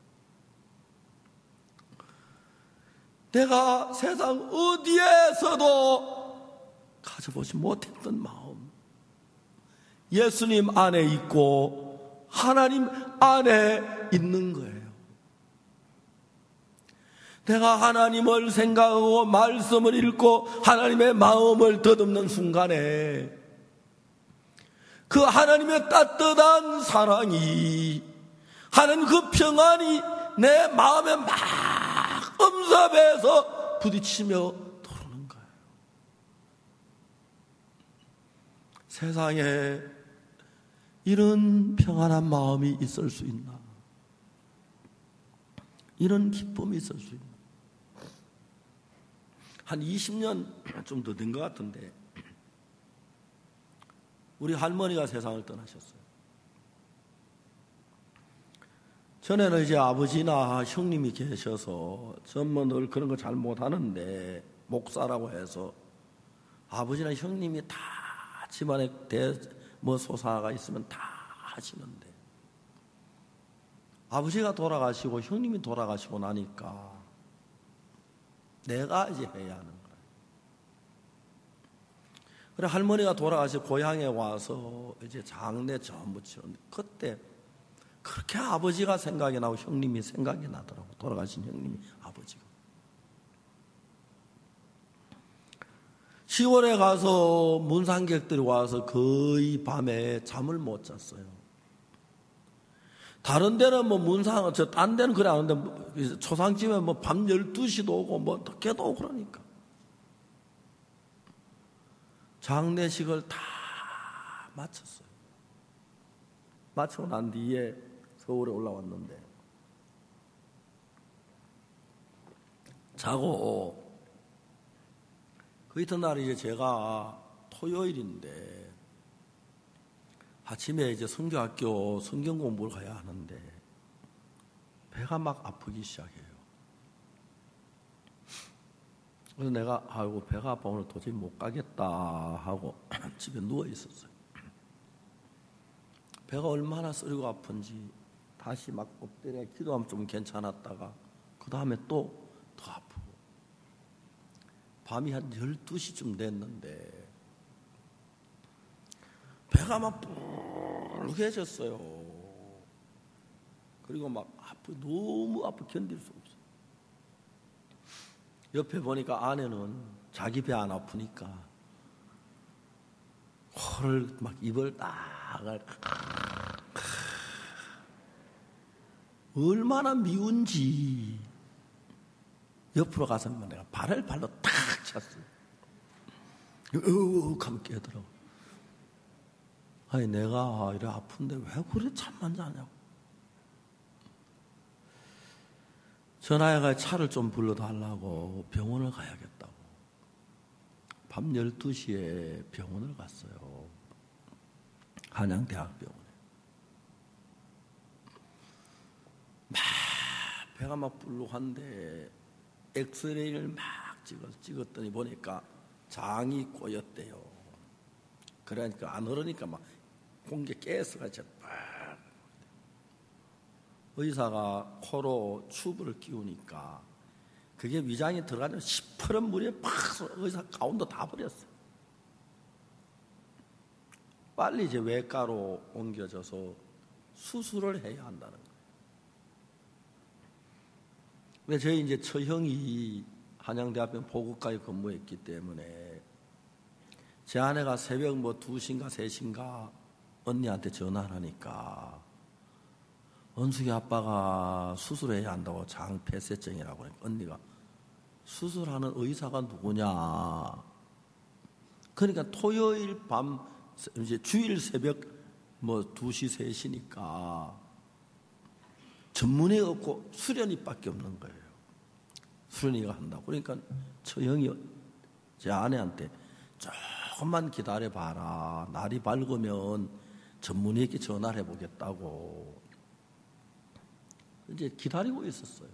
내가 세상 어디에서도 가져보지 못했던 마음, 예수님 안에 있고 하나님 안에 있는 거예요. 내가 하나님을 생각하고 말씀을 읽고 하나님의 마음을 더듬는 순간에 그 하나님의 따뜻한 사랑이, 하나님 그 평안이 내 마음에 막 엄습해서 부딪히며 들어오는 거예요. 세상에 이런 평안한 마음이 있을 수 있나? 이런 기쁨이 있을 수 있나? 한 20년 좀 더 된 것 같은데 우리 할머니가 세상을 떠나셨어요. 전에는 이제 아버지나 형님이 계셔서 전뭐 늘 그런 거 잘 못하는데 목사라고 해서 아버지나 형님이 다 집안에 소사가 있으면 다 하시는데 아버지가 돌아가시고 형님이 돌아가시고 나니까 내가 이제 해야 하는 거예요. 그래 할머니가 돌아가시 고향에 와서 이제 장례 전부 치렀는데 그때 그렇게 아버지가 생각이 나고 형님이 생각이 나더라고. 돌아가신 형님이 아버지가. 10월에 가서 문상객들이 와서 거의 밤에 잠을 못 잤어요. 다른 데는 딴 데는 그래 안 하는데 초상집에 밤 12시도 오고 늦게도 오고 그러니까. 장례식을 다 마쳤어요. 마치고 난 뒤에 서울에 올라왔는데 자고 그 이튿날 이제 제가 토요일인데 아침에 이제 성교학교 성경 공부를 가야 하는데 배가 막 아프기 시작해요. 그래서 내가 아이고 배가 아파 오늘 도저히 못 가겠다 하고 집에 누워 있었어요. 배가 얼마나 쓰리고 아픈지 다시 막 엎드려 기도하면 좀 괜찮았다가 그 다음에 또 더 아프고 밤이 한 12시쯤 됐는데 배가 막 뿔개졌어요. 그리고 막 너무 아프 견딜 수 없어요. 옆에 보니까 아내는 자기 배 안 아프니까 코를 막 입을 딱 얼마나 미운지 옆으로 가서 내가 발을 발로 탁 찼어요. 하면 깨더라고. 아니 내가 이래 아픈데 왜 그래 잠만 자냐고. 전화해가 차를 좀 불러달라고 병원을 가야겠다고. 밤 12시에 병원을 갔어요. 한양대학병원에. 막 배가 막 불룩한데 엑스레이를 막 찍었더니 보니까 장이 꼬였대요. 그러니까 안 흐르니까 막 공기 가스가 팍. 의사가 코로 튜브를 끼우니까 그게 위장에 들어가는 시퍼런 물에 팍 의사 가운데 다 버렸어요. 빨리 이제 외과로 옮겨져서 수술을 해야 한다는 거예요. 근데 저희 이제 처형이 한양대학병 보급과에 근무했기 때문에 제 아내가 새벽 2시인가 3시인가 언니한테 전화를 하니까 은숙이 아빠가 수술해야 한다고 장폐쇄증이라고 하니까 언니가 수술하는 의사가 누구냐. 그러니까 토요일 밤 이제 주일 새벽 2시 3시니까 전문의가 없고 수련이밖에 없는 거예요. 수련이가 한다고. 그러니까 처형이 제 아내한테 조금만 기다려봐라. 날이 밝으면 전문의에게 전화를 해보겠다고. 이제 기다리고 있었어요.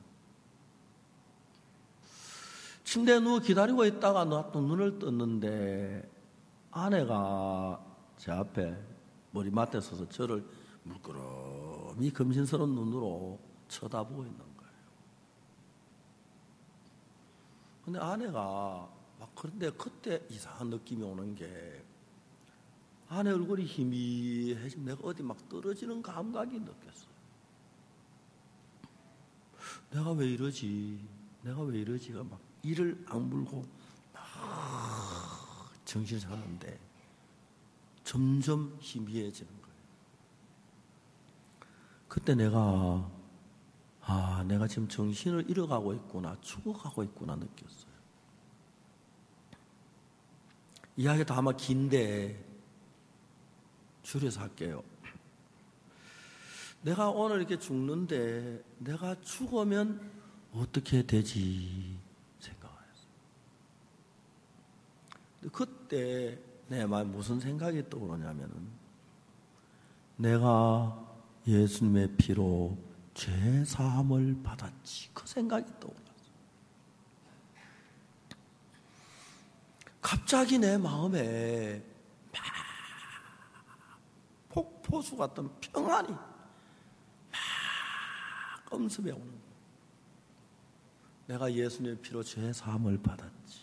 침대에 누워 기다리고 있다가 또 눈을 떴는데 아내가 제 앞에 머리맡에 서서 저를 물끄러미 금신스러운 눈으로 쳐다보고 있는 거예요. 근데 아내가 그런데 그때 이상한 느낌이 오는 게 아내 얼굴이 희미해지면 내가 어디 막 떨어지는 감각이 느꼈어요. 내가 왜 이러지가 막 이를 악물고 막 정신을 차리는데 점점 희미해지는 거예요. 그때 내가 지금 정신을 잃어가고 있구나, 죽어가고 있구나 느꼈어요. 이야기가 아마 긴데 줄여서 할게요. 내가 오늘 이렇게 죽는데 내가 죽으면 어떻게 되지 생각했어요. 그때 내 마음에 무슨 생각이 떠오르냐면은 내가 예수님의 피로 죄 사함을 받았지. 그 생각이 떠올랐어요. 갑자기 내 마음에 막 폭포수 같은 평안이 막 엄습해 오는 거예요. 내가 예수님의 피로 죄 사함을 받았지.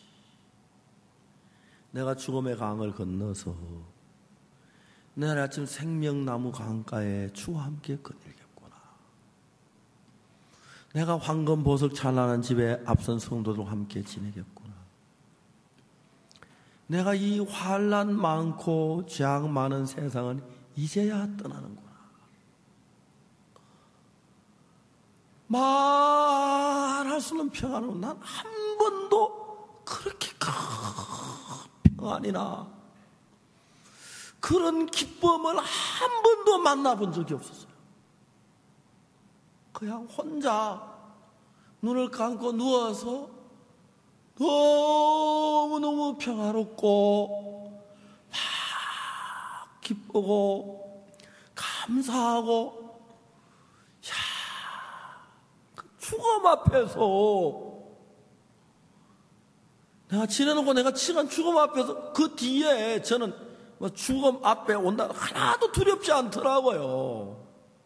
내가 죽음의 강을 건너서 내일 아침 생명나무 강가에 주와 함께 거닐겠구나. 내가 황금 보석 찬란한 집에 앞선 성도들과 함께 지내겠구나. 내가 이 환난 많고 죄악 많은 세상은 이제야 떠나는구나. 말할 수 없는 평안으로 난 한 번도 그렇게 큰 평안이나 그런 기쁨을 한 번도 만나본 적이 없었어요. 그냥 혼자 눈을 감고 누워서 너무너무 평화롭고 막 기쁘고 감사하고 그 죽음 앞에서 내가 지내놓고 내가 치간 죽음 앞에서 그 뒤에 저는 죽음 앞에 온다 하나도 두렵지 않더라고요.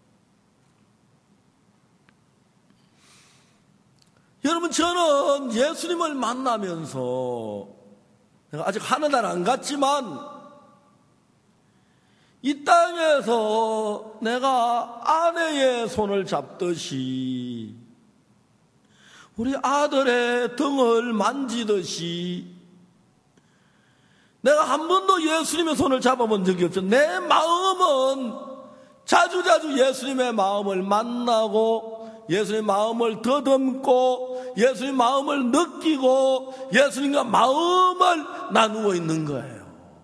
여러분, 저는 예수님을 만나면서 내가 아직 하늘나라 안 갔지만 이 땅에서 내가 아내의 손을 잡듯이 우리 아들의 등을 만지듯이 내가 한 번도 예수님의 손을 잡아본 적이 없죠. 내 마음은 자주자주 예수님의 마음을 만나고 예수님의 마음을 더듬고 예수님의 마음을 느끼고 예수님과 마음을 나누고 있는 거예요.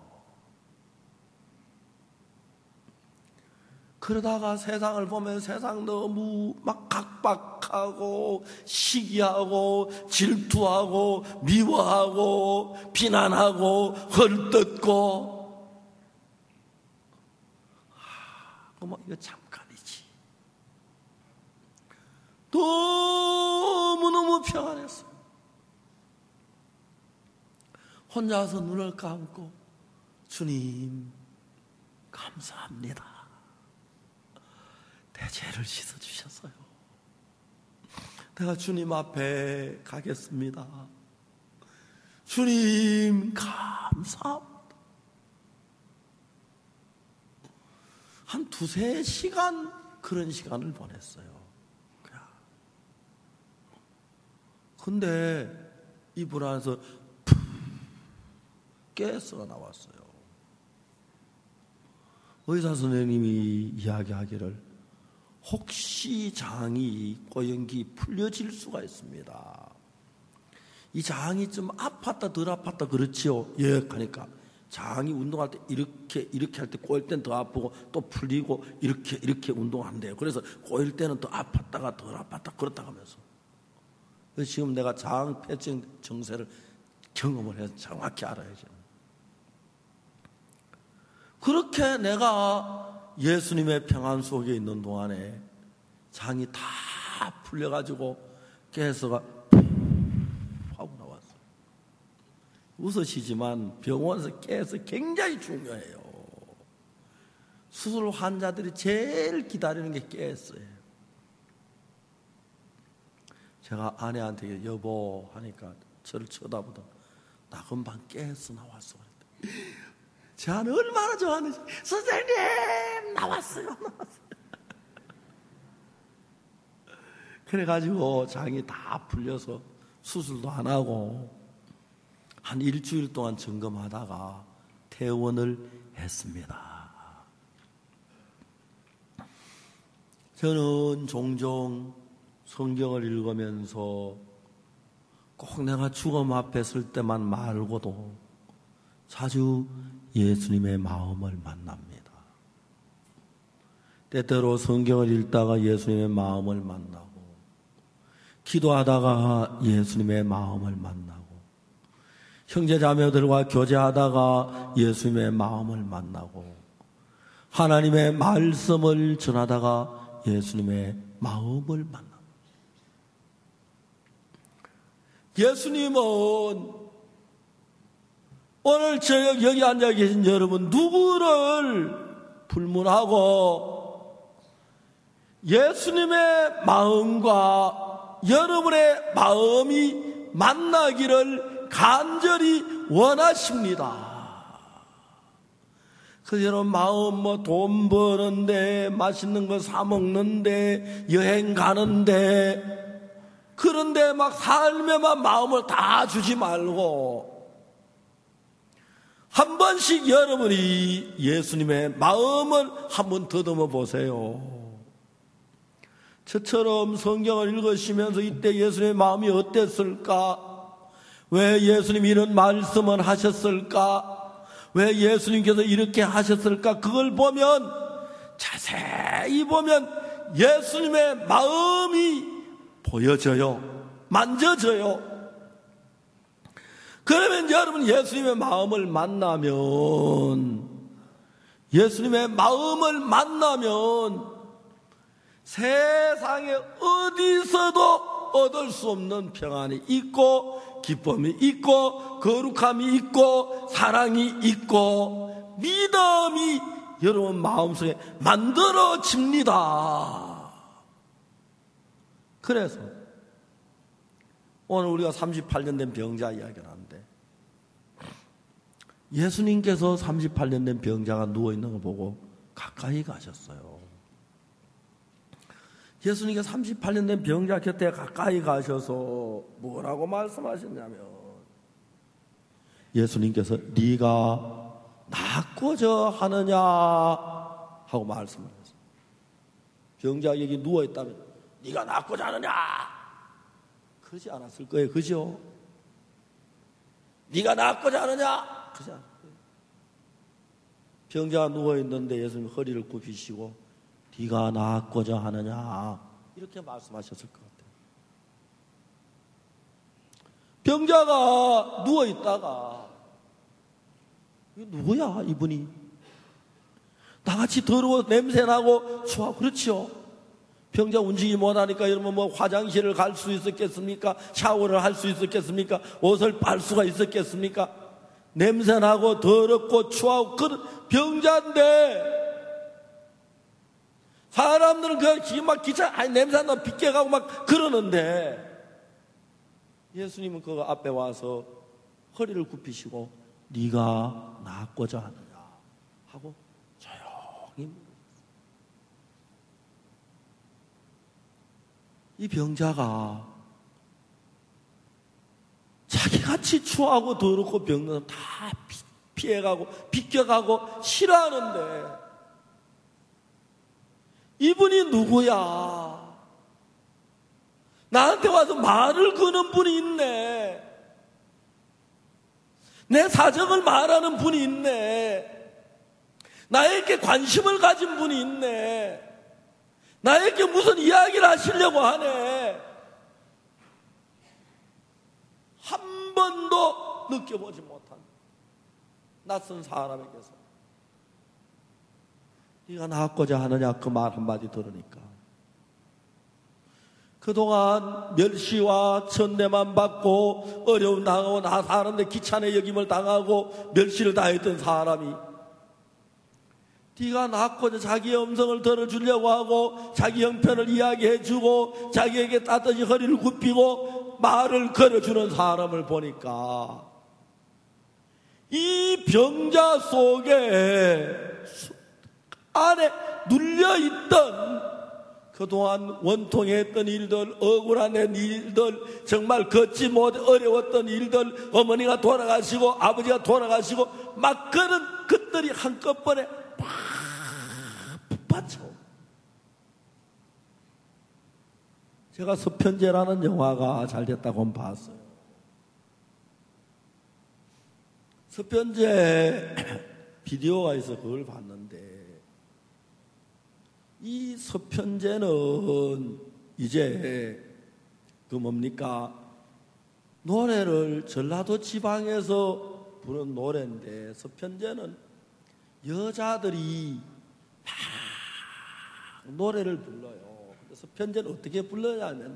그러다가 세상을 보면 세상 너무 막 각박하고 시기하고 질투하고 미워하고 비난하고 헐뜯고 뭐 이거 잠깐이지. 너무너무 평안했어요. 혼자서 눈을 감고 주님 감사합니다. 내 죄를 씻어주셨어요. 내가 주님 앞에 가겠습니다. 주님 감사합니다. 한 2-3시간 그런 시간을 보냈어요. 근데 이 불안에서 푹 깨서 나왔어요. 의사 선생님이 이야기하기를 혹시 장이 꼬연기 풀려질 수가 있습니다. 이 장이 좀 아팠다 덜 아팠다 그렇지요. 예, 그러니까 장이 운동할 때 이렇게 할 때 꼬일 때는 더 아프고 또 풀리고 이렇게 운동한대요. 그래서 꼬일 때는 더 아팠다가 덜 아팠다 그렇다 하면서 지금 내가 장 폐증 증세를 경험을 해서 정확히 알아야죠. 그렇게 내가 예수님의 평안 속에 있는 동안에 장이 다 풀려가지고 깨서가 하고 나왔어요. 웃으시지만 병원에서 깨서 굉장히 중요해요. 수술 환자들이 제일 기다리는 게 깨어요. 제가 아내한테 여보 하니까 저를 쳐다보다 나 금방 깨서 나왔어. 제 아내 얼마나 좋아하는지 선생님 나왔어요. 그래가지고 장이 다 풀려서 수술도 안 하고 한 일주일 동안 점검하다가 퇴원을 했습니다. 저는 종종 성경을 읽으면서 꼭 내가 죽음 앞에 설 때만 말고도 자주 예수님의 마음을 만납니다. 때때로 성경을 읽다가 예수님의 마음을 만나고 기도하다가 예수님의 마음을 만나고 형제자매들과 교제하다가 예수님의 마음을 만나고 하나님의 말씀을 전하다가 예수님의 마음을 만납니다. 예수님은 오늘 여기 앉아 계신 여러분 누구를 불문하고 예수님의 마음과 여러분의 마음이 만나기를 간절히 원하십니다. 그래서 여러분 마음 돈 버는데 맛있는 거 사 먹는데 여행 가는데 그런데 막 삶에만 마음을 다 주지 말고 한 번씩 여러분이 예수님의 마음을 한번 더듬어 보세요. 저처럼 성경을 읽으시면서 이때 예수님의 마음이 어땠을까? 왜 예수님이 이런 말씀을 하셨을까? 왜 예수님께서 이렇게 하셨을까? 그걸 보면 자세히 보면 예수님의 마음이 보여져요. 만져져요. 그러면 여러분 예수님의 마음을 만나면 세상에 어디서도 얻을 수 없는 평안이 있고 기쁨이 있고 거룩함이 있고 사랑이 있고 믿음이 여러분 마음속에 만들어집니다. 그래서 오늘 우리가 38년 된 병자 이야기를 하는데 예수님께서 38년 된 병자가 누워있는 걸 보고 가까이 가셨어요. 예수님께서 38년 된 병자 곁에 가까이 가셔서 뭐라고 말씀하셨냐면, 예수님께서 네가 낫고자 하느냐 하고 말씀을 했어요. 병자가 여기 누워있다면 네가 낫고자 하느냐 그러지 않았을 거예요. 그죠? 네가 낫고자 하느냐 그러지 않았을 거예요. 병자가 누워있는데 예수님 허리를 굽히시고 네가 낫고자 하느냐 이렇게 말씀하셨을 것 같아요. 병자가 누워있다가 누구야 이분이? 나같이 더러워 냄새나고 추워. 그렇죠? 병자 움직이지 못하니까 여러분 뭐 화장실을 갈 수 있었겠습니까? 샤워를 할 수 있었겠습니까? 옷을 빨 수가 있었겠습니까? 냄새나고 더럽고 추하고 그런 병자인데 사람들은 막 냄새나 빗겨가고 막 그러는데 예수님은 그 앞에 와서 허리를 굽히시고 네가 낫고자 하느냐 하고 조용히 이 병자가 자기같이 추하고 더럽고 병든 다 피해가고 비껴가고 싫어하는데 이분이 누구야? 나한테 와서 말을 거는 분이 있네. 내 사정을 말하는 분이 있네. 나에게 관심을 가진 분이 있네. 나에게 무슨 이야기를 하시려고 하네. 한 번도 느껴보지 못한 낯선 사람에게서 네가 낫고자 하느냐 그 말 한마디 들으니까 그동안 멸시와 천대만 받고 어려움 당하고 나 사는데 귀찮게 여김을 당하고 멸시를 당했던 사람이 네가 낫고자 자기의 음성을 들어주려고 하고 자기 형편을 이야기해주고 자기에게 따뜻이 허리를 굽히고 말을 걸어주는 사람을 보니까 이 병자 속에 안에 눌려있던 그동안 원통했던 일들, 억울한 일들, 정말 걷지 못 어려웠던 일들, 어머니가 돌아가시고 아버지가 돌아가시고 막 그런 것들이 한꺼번에 팍 붙받쳐. 제가 서편제라는 영화가 잘 됐다고 봤어요. 서편제 비디오가 있어 그걸 봤는데 이 서편제는 이제 그 뭡니까? 노래를 전라도 지방에서 부른 노래인데 서편제는 여자들이 막 노래를 불러요. 근데 서편제는 어떻게 불러냐면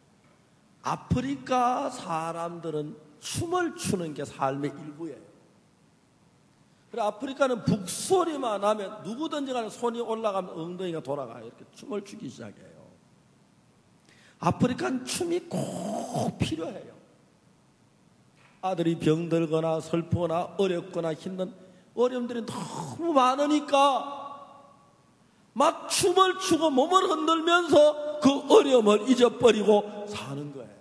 아프리카 사람들은 춤을 추는 게 삶의 일부예요. 그래 아프리카는 북소리만 하면 누구든지 간에 손이 올라가면 엉덩이가 돌아가요. 이렇게 춤을 추기 시작해요. 아프리카는 춤이 꼭 필요해요. 아들이 병들거나 슬프거나 어렵거나 힘든 어려움들이 너무 많으니까 막 춤을 추고 몸을 흔들면서 그 어려움을 잊어버리고 사는 거예요.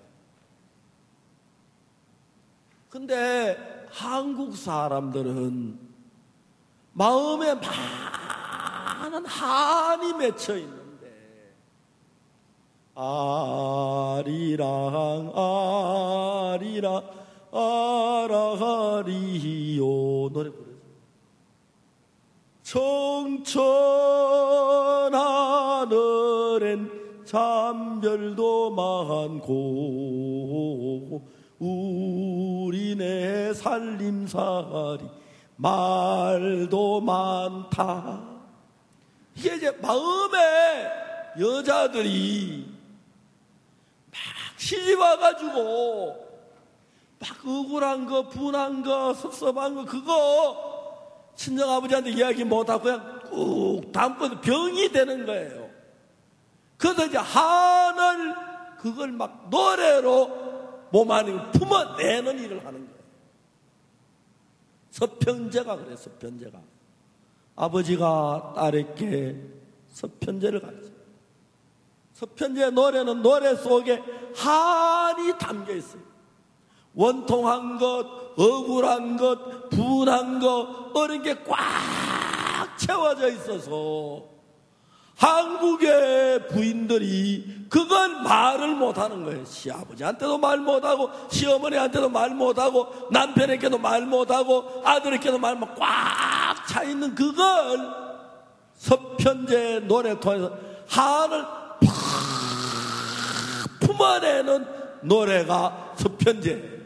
근데 한국 사람들은 마음에 많은 한이 맺혀 있는데 아리랑 아리랑 아라리요 노래 부르죠. 청천하늘엔 잠별도 많고 우리네 살림살이 말도 많다. 이게 이제 마음에 여자들이 막 시집 와가지고 막 억울한 거, 분한 거, 섭섭한 거 그거 친정아버지한테 이야기 못하고 그냥 꾹 담고 병이 되는 거예요. 그래서 이제 한을 그걸 막 노래로 몸 안에 품어내는 일을 하는 거예요. 서편제가 그래요. 서편제가 아버지가 딸에게 서편제를 가르쳐요. 서편제의 노래는 노래 속에 한이 담겨 있어요. 원통한 것, 억울한 것, 분한 것, 어린 게 꽉 채워져 있어서 한국의 부인들이 그걸 말을 못하는 거예요. 시아버지한테도 말 못하고, 시어머니한테도 말 못하고, 남편에게도 말 못하고, 아들에게도 말 못하고, 꽉 차 있는 그걸 서편제의 노래 통해서 한을 팍 품어내는 노래가 서편제예요.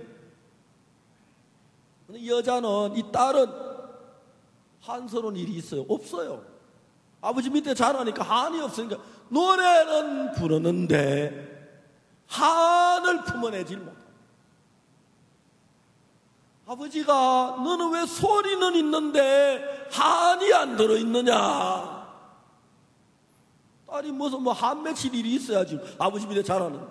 여자는, 이 딸은 한스러운 일이 있어요? 없어요. 아버지 밑에 자라니까 한이 없으니까 노래는 부르는데 한을 품어내질 못해. 아버지가 너는 왜 소리는 있는데 한이 안 들어있느냐? 딸이 무슨 한 맺힐 일이 있어야지 아버지 밑에 자라는데.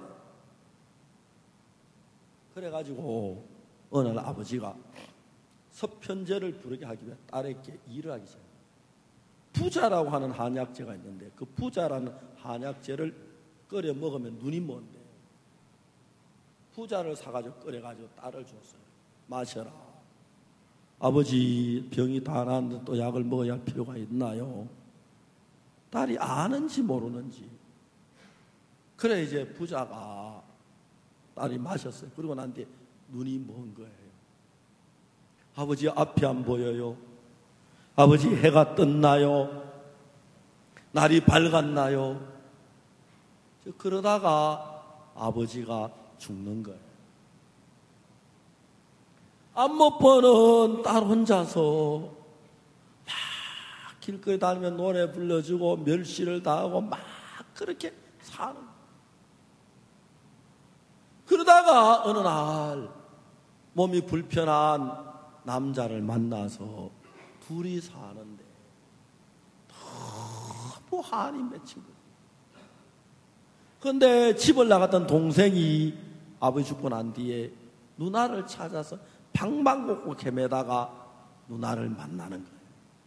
그래가지고 어느 날 아버지가 서편제를 부르게 하기 위해 딸에게 일을 하기 시작해요. 부자라고 하는 한약재가 있는데 그 부자라는 한약재를 끓여 먹으면 눈이 먼데 부자를 사가지고 끓여가지고 딸을 줬어요. 마셔라. 아버지 병이 다 나았는데 또 약을 먹어야 할 필요가 있나요? 딸이 아는지 모르는지. 그래 이제 부자가 딸이 마셨어요. 그리고 난 뒤에 눈이 먼 거예요. 아버지 앞이 안 보여요. 아버지 해가 떴나요? 날이 밝았나요? 그러다가 아버지가 죽는 거예요. 안 못 보는 딸 혼자서 막 길거리 다니면 노래 불러주고 멸시를 당하고 막 그렇게 사는 거예요. 그러다가 어느 날 몸이 불편한 남자를 만나서 둘이 사는데 너무 한이 맺힌 거예요. 그런데 집을 나갔던 동생이 아버지 죽고 난 뒤에 누나를 찾아서 방방곡곡 헤매다가 누나를 만나는 거예요.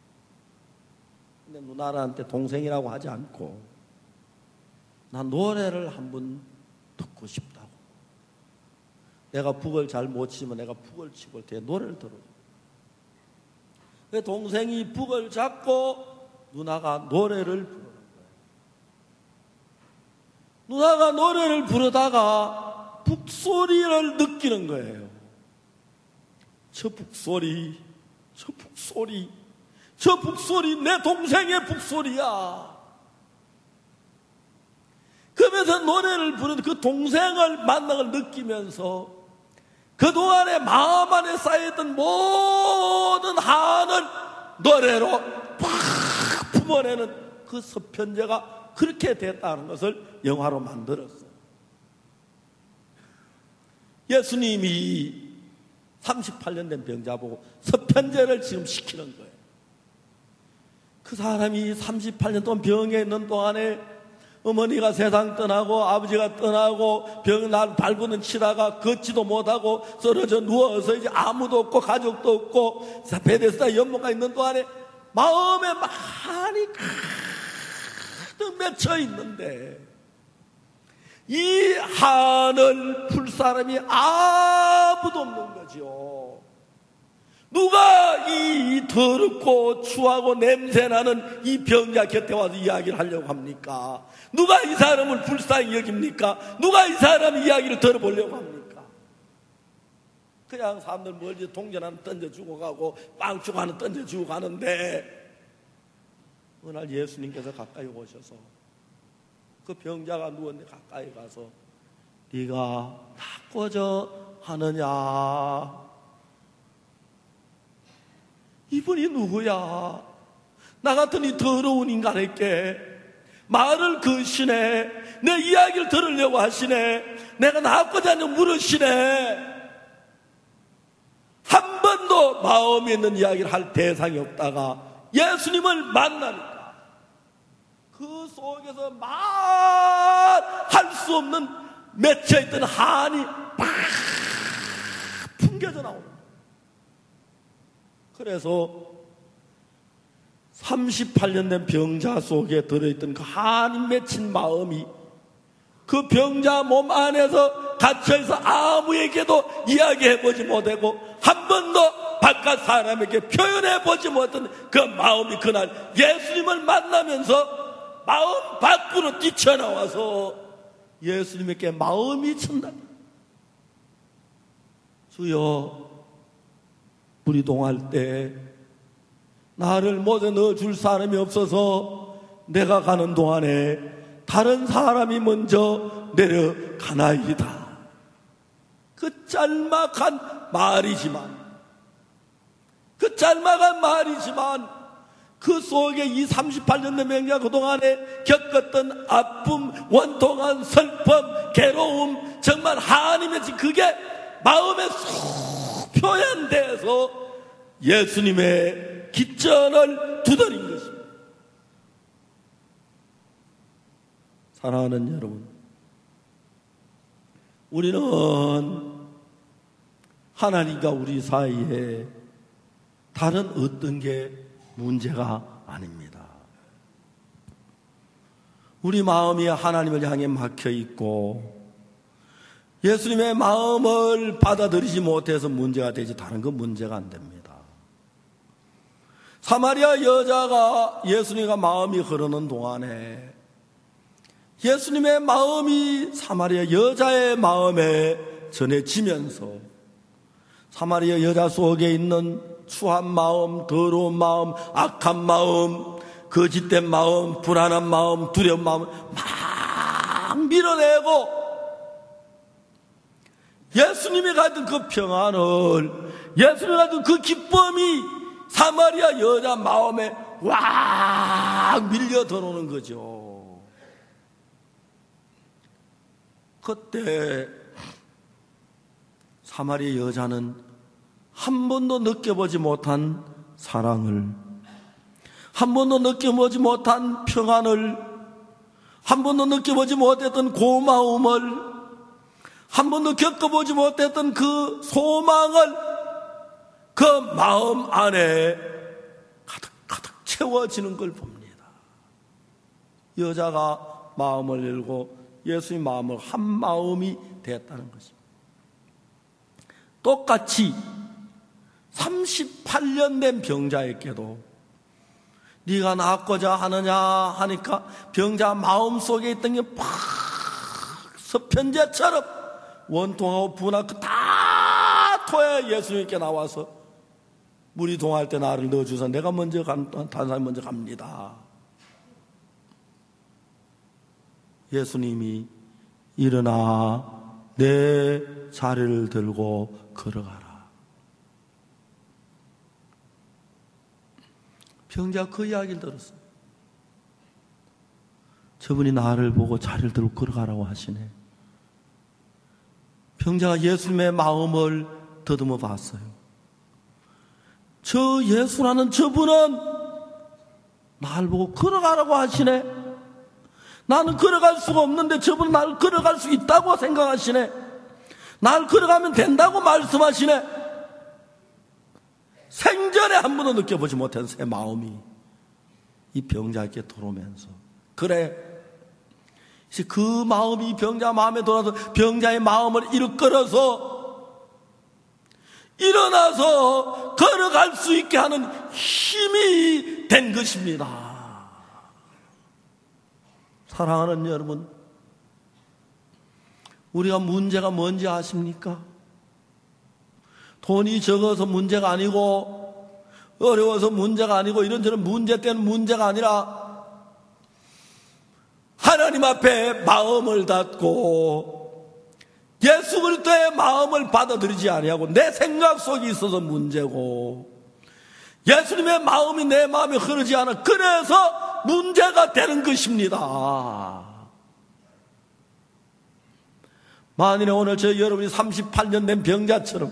근데 누나한테 동생이라고 하지 않고 난 노래를 한번 듣고 싶다고. 내가 북을 잘 못 치면 내가 북을 치고 올 때 노래를 들어. 그 동생이 북을 잡고 누나가 노래를 부르는 거예요. 누나가 노래를 부르다가 북소리를 느끼는 거예요. 저 북소리, 저 북소리, 저 북소리 내 동생의 북소리야. 그러면서 노래를 부르는 그 동생을 만나는 걸 느끼면서 그동안에 마음 안에 쌓여있던 모든 한을 노래로 팍 품어내는 그 서편제가 그렇게 됐다는 것을 영화로 만들었어요. 예수님이 38년 된 병자 보고 서편제를 지금 시키는 거예요. 그 사람이 38년 동안 병에 있는 동안에 어머니가 세상 떠나고 아버지가 떠나고 병날 발부는 치다가 걷지도 못하고 쓰러져 누워서 이제 아무도 없고 가족도 없고 베데스다 연못가 있는 동안에 마음에 많이 가득 맺혀 있는데 이 한을 풀 사람이 아무도 없는 거죠. 누가 이 더럽고 추하고 냄새나는 이 병자 곁에 와서 이야기를 하려고 합니까? 누가 이 사람을 불쌍히 여깁니까? 누가 이 사람 이야기를 들어보려고 합니까? 그냥 사람들 멀리 동전 하나 던져주고 가고 빵축 하나 던져주고 가는데 어느 날 예수님께서 가까이 오셔서 그 병자가 누웠는데 가까이 가서 네가 낫고자 하느냐? 이분이 누구야? 나 같은 이 더러운 인간에게 말을 거시네. 내 이야기를 들으려고 하시네. 내가 낫고자 하는 물으시네. 한 번도 마음에 있는 이야기를 할 대상이 없다가 예수님을 만나니까 그 속에서 말할 수 없는 맺혀있던 한이 팍 풍겨져 나오는 거예요. 그래서 38년 된 병자 속에 들어있던 그 한이 맺힌 마음이 그 병자 몸 안에서 갇혀있어 아무에게도 이야기해보지 못하고 한 번도 바깥 사람에게 표현해보지 못한 그 마음이 그날 예수님을 만나면서 마음 밖으로 뛰쳐나와서 예수님에게 마음이 찬다. 주여, 무리동할 때 나를 모자 넣어줄 사람이 없어서 내가 가는 동안에 다른 사람이 먼저 내려가나이다. 그 짤막한 말이지만 그 속에 이 38년 된 명자 그동안에 겪었던 아픔, 원통한 슬픔, 괴로움, 정말 하나님의 그게 마음에 쏙 표현돼서 예수님의 기전을 두드린 것입니다. 사랑하는 여러분, 우리는 하나님과 우리 사이에 다른 어떤 게 문제가 아닙니다. 우리 마음이 하나님을 향해 막혀 있고 예수님의 마음을 받아들이지 못해서 문제가 되지 다른 건 문제가 안 됩니다. 사마리아 여자가 예수님과 마음이 흐르는 동안에 예수님의 마음이 사마리아 여자의 마음에 전해지면서 사마리아 여자 속에 있는 추한 마음, 더러운 마음, 악한 마음, 거짓된 마음, 불안한 마음, 두려운 마음 막 밀어내고 예수님이 가진 그 평안을, 예수님이 가진 그 기쁨이 사마리아 여자 마음에 왁 밀려 들어오는 거죠. 그때 사마리아 여자는 한 번도 느껴보지 못한 사랑을, 한 번도 느껴보지 못한 평안을, 한 번도 느껴보지 못했던 고마움을, 한 번도 겪어보지 못했던 그 소망을 그 마음 안에 가득 채워지는 걸 봅니다. 여자가 마음을 열고 예수의 마음을 한 마음이 되었다는 것입니다. 똑같이 38년 된 병자에게도 네가 낫고자 하느냐 하니까 병자 마음속에 있던 게 팍 서편제처럼 원통하고 분하고 다 토해 예수님께 나와서 물이 동할 때 나를 넣어주서 내가 먼저 다른 사람이 먼저 갑니다. 예수님이 일어나 내 자리를 들고 걸어가라. 병자가 그 이야기를 들었어요. 저분이 나를 보고 자리를 들고 걸어가라고 하시네. 병자가 예수님의 마음을 더듬어 봤어요. 저 예수라는 저분은 나를 보고 걸어가라고 하시네. 나는 걸어갈 수가 없는데 저분은 나를 걸어갈 수 있다고 생각하시네. 나를 걸어가면 된다고 말씀하시네. 생전에 한 번도 느껴보지 못한 새 마음이 이 병자에게 들어오면서, 그래, 그 마음이 병자 마음에 돌아서 병자의 마음을 이끌어서 일어나서 걸어갈 수 있게 하는 힘이 된 것입니다. 사랑하는 여러분, 우리가 문제가 뭔지 아십니까? 돈이 적어서 문제가 아니고, 어려워서 문제가 아니고, 이런저런 문제 때문에 문제가 아니라 하나님 앞에 마음을 닫고 예수 그리스도의 마음을 받아들이지 아니하고 내 생각 속에 있어서 문제고, 예수님의 마음이 내 마음에 흐르지 않아. 그래서 문제가 되는 것입니다. 만일에 오늘 저 여러분이 38년 된 병자처럼,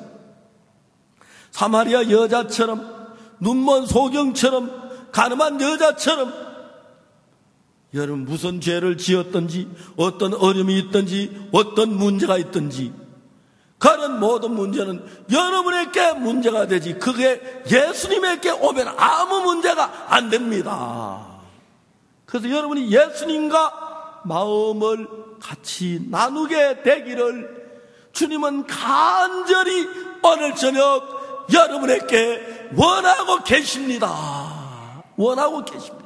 사마리아 여자처럼, 눈먼 소경처럼, 가늠한 여자처럼 여러분 무슨 죄를 지었든지, 어떤 어려움이 있든지, 어떤 문제가 있든지, 그런 모든 문제는 여러분에게 문제가 되지, 그게 예수님에게 오면 아무 문제가 안 됩니다. 그래서 여러분이 예수님과 마음을 같이 나누게 되기를 주님은 간절히 오늘 저녁 여러분에게 원하고 계십니다. 원하고 계십니다.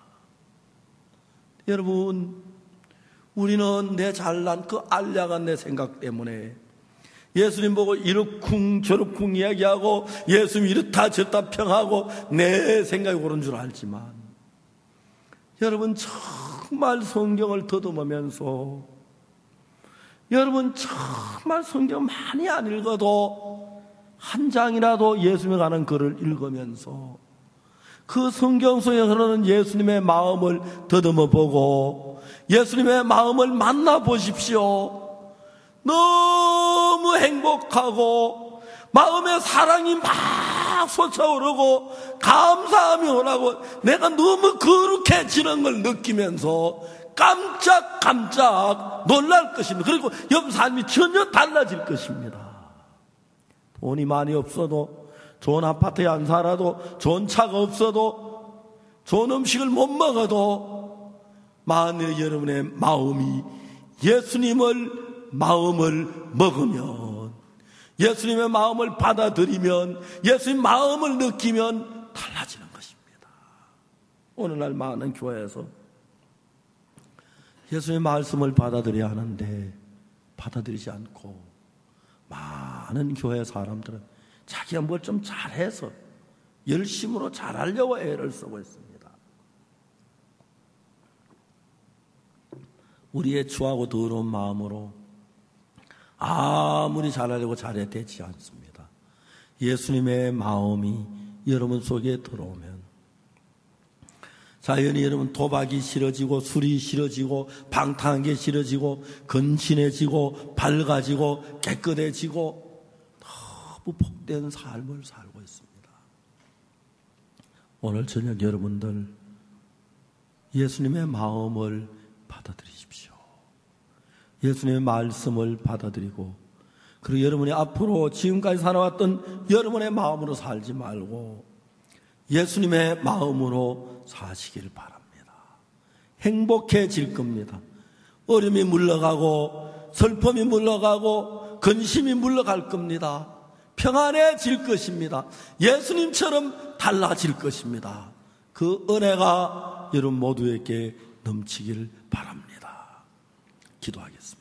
여러분, 우리는 내 잘난 그 알량한 내 생각 때문에 예수님 보고 이렇쿵 저렇쿵 이야기하고 예수님 이렇다 저렇다 평하고 내 생각이 옳은 줄 알지만, 여러분 정말 성경을 더듬으면서, 여러분 정말 성경 많이 안 읽어도 한 장이라도 예수님에 관한 글을 읽으면서 그 성경 속에 흐르는 예수님의 마음을 더듬어 보고 예수님의 마음을 만나보십시오. 너무 행복하고 마음의 사랑이 막 솟아오르고 감사함이 오라고 내가 너무 거룩해지는 걸 느끼면서 깜짝깜짝 놀랄 것입니다. 그리고 여러분 삶이 전혀 달라질 것입니다. 돈이 많이 없어도, 좋은 아파트에 안 살아도, 좋은 차가 없어도, 좋은 음식을 못 먹어도, 만일 여러분의 마음이 예수님을 마음을 먹으면, 예수님의 마음을 받아들이면, 예수님 마음을 느끼면 달라지는 것입니다. 오늘날 많은 교회에서 예수님의 말씀을 받아들여야 하는데 받아들이지 않고, 많은 교회 사람들은 자기가 뭘 좀 잘해서 열심으로 잘하려고 애를 쓰고 있습니다. 우리의 추하고 더러운 마음으로 아무리 잘하려고 잘해야 되지 않습니다. 예수님의 마음이 여러분 속에 들어오면 자연히 여러분 도박이 싫어지고 술이 싫어지고 방탕한 게 싫어지고 건신해지고 밝아지고 깨끗해지고 너무 복된 삶을 살고 있습니다. 오늘 저녁 여러분들 예수님의 마음을 받아들이십시오. 예수님의 말씀을 받아들이고, 그리고 여러분이 앞으로 지금까지 살아왔던 여러분의 마음으로 살지 말고 예수님의 마음으로 사시길 바랍니다. 행복해질 겁니다. 어려움이 물러가고 슬픔이 물러가고 근심이 물러갈 겁니다. 평안해질 것입니다. 예수님처럼 달라질 것입니다. 그 은혜가 여러분 모두에게 넘치길 바랍니다. 기도하겠습니다.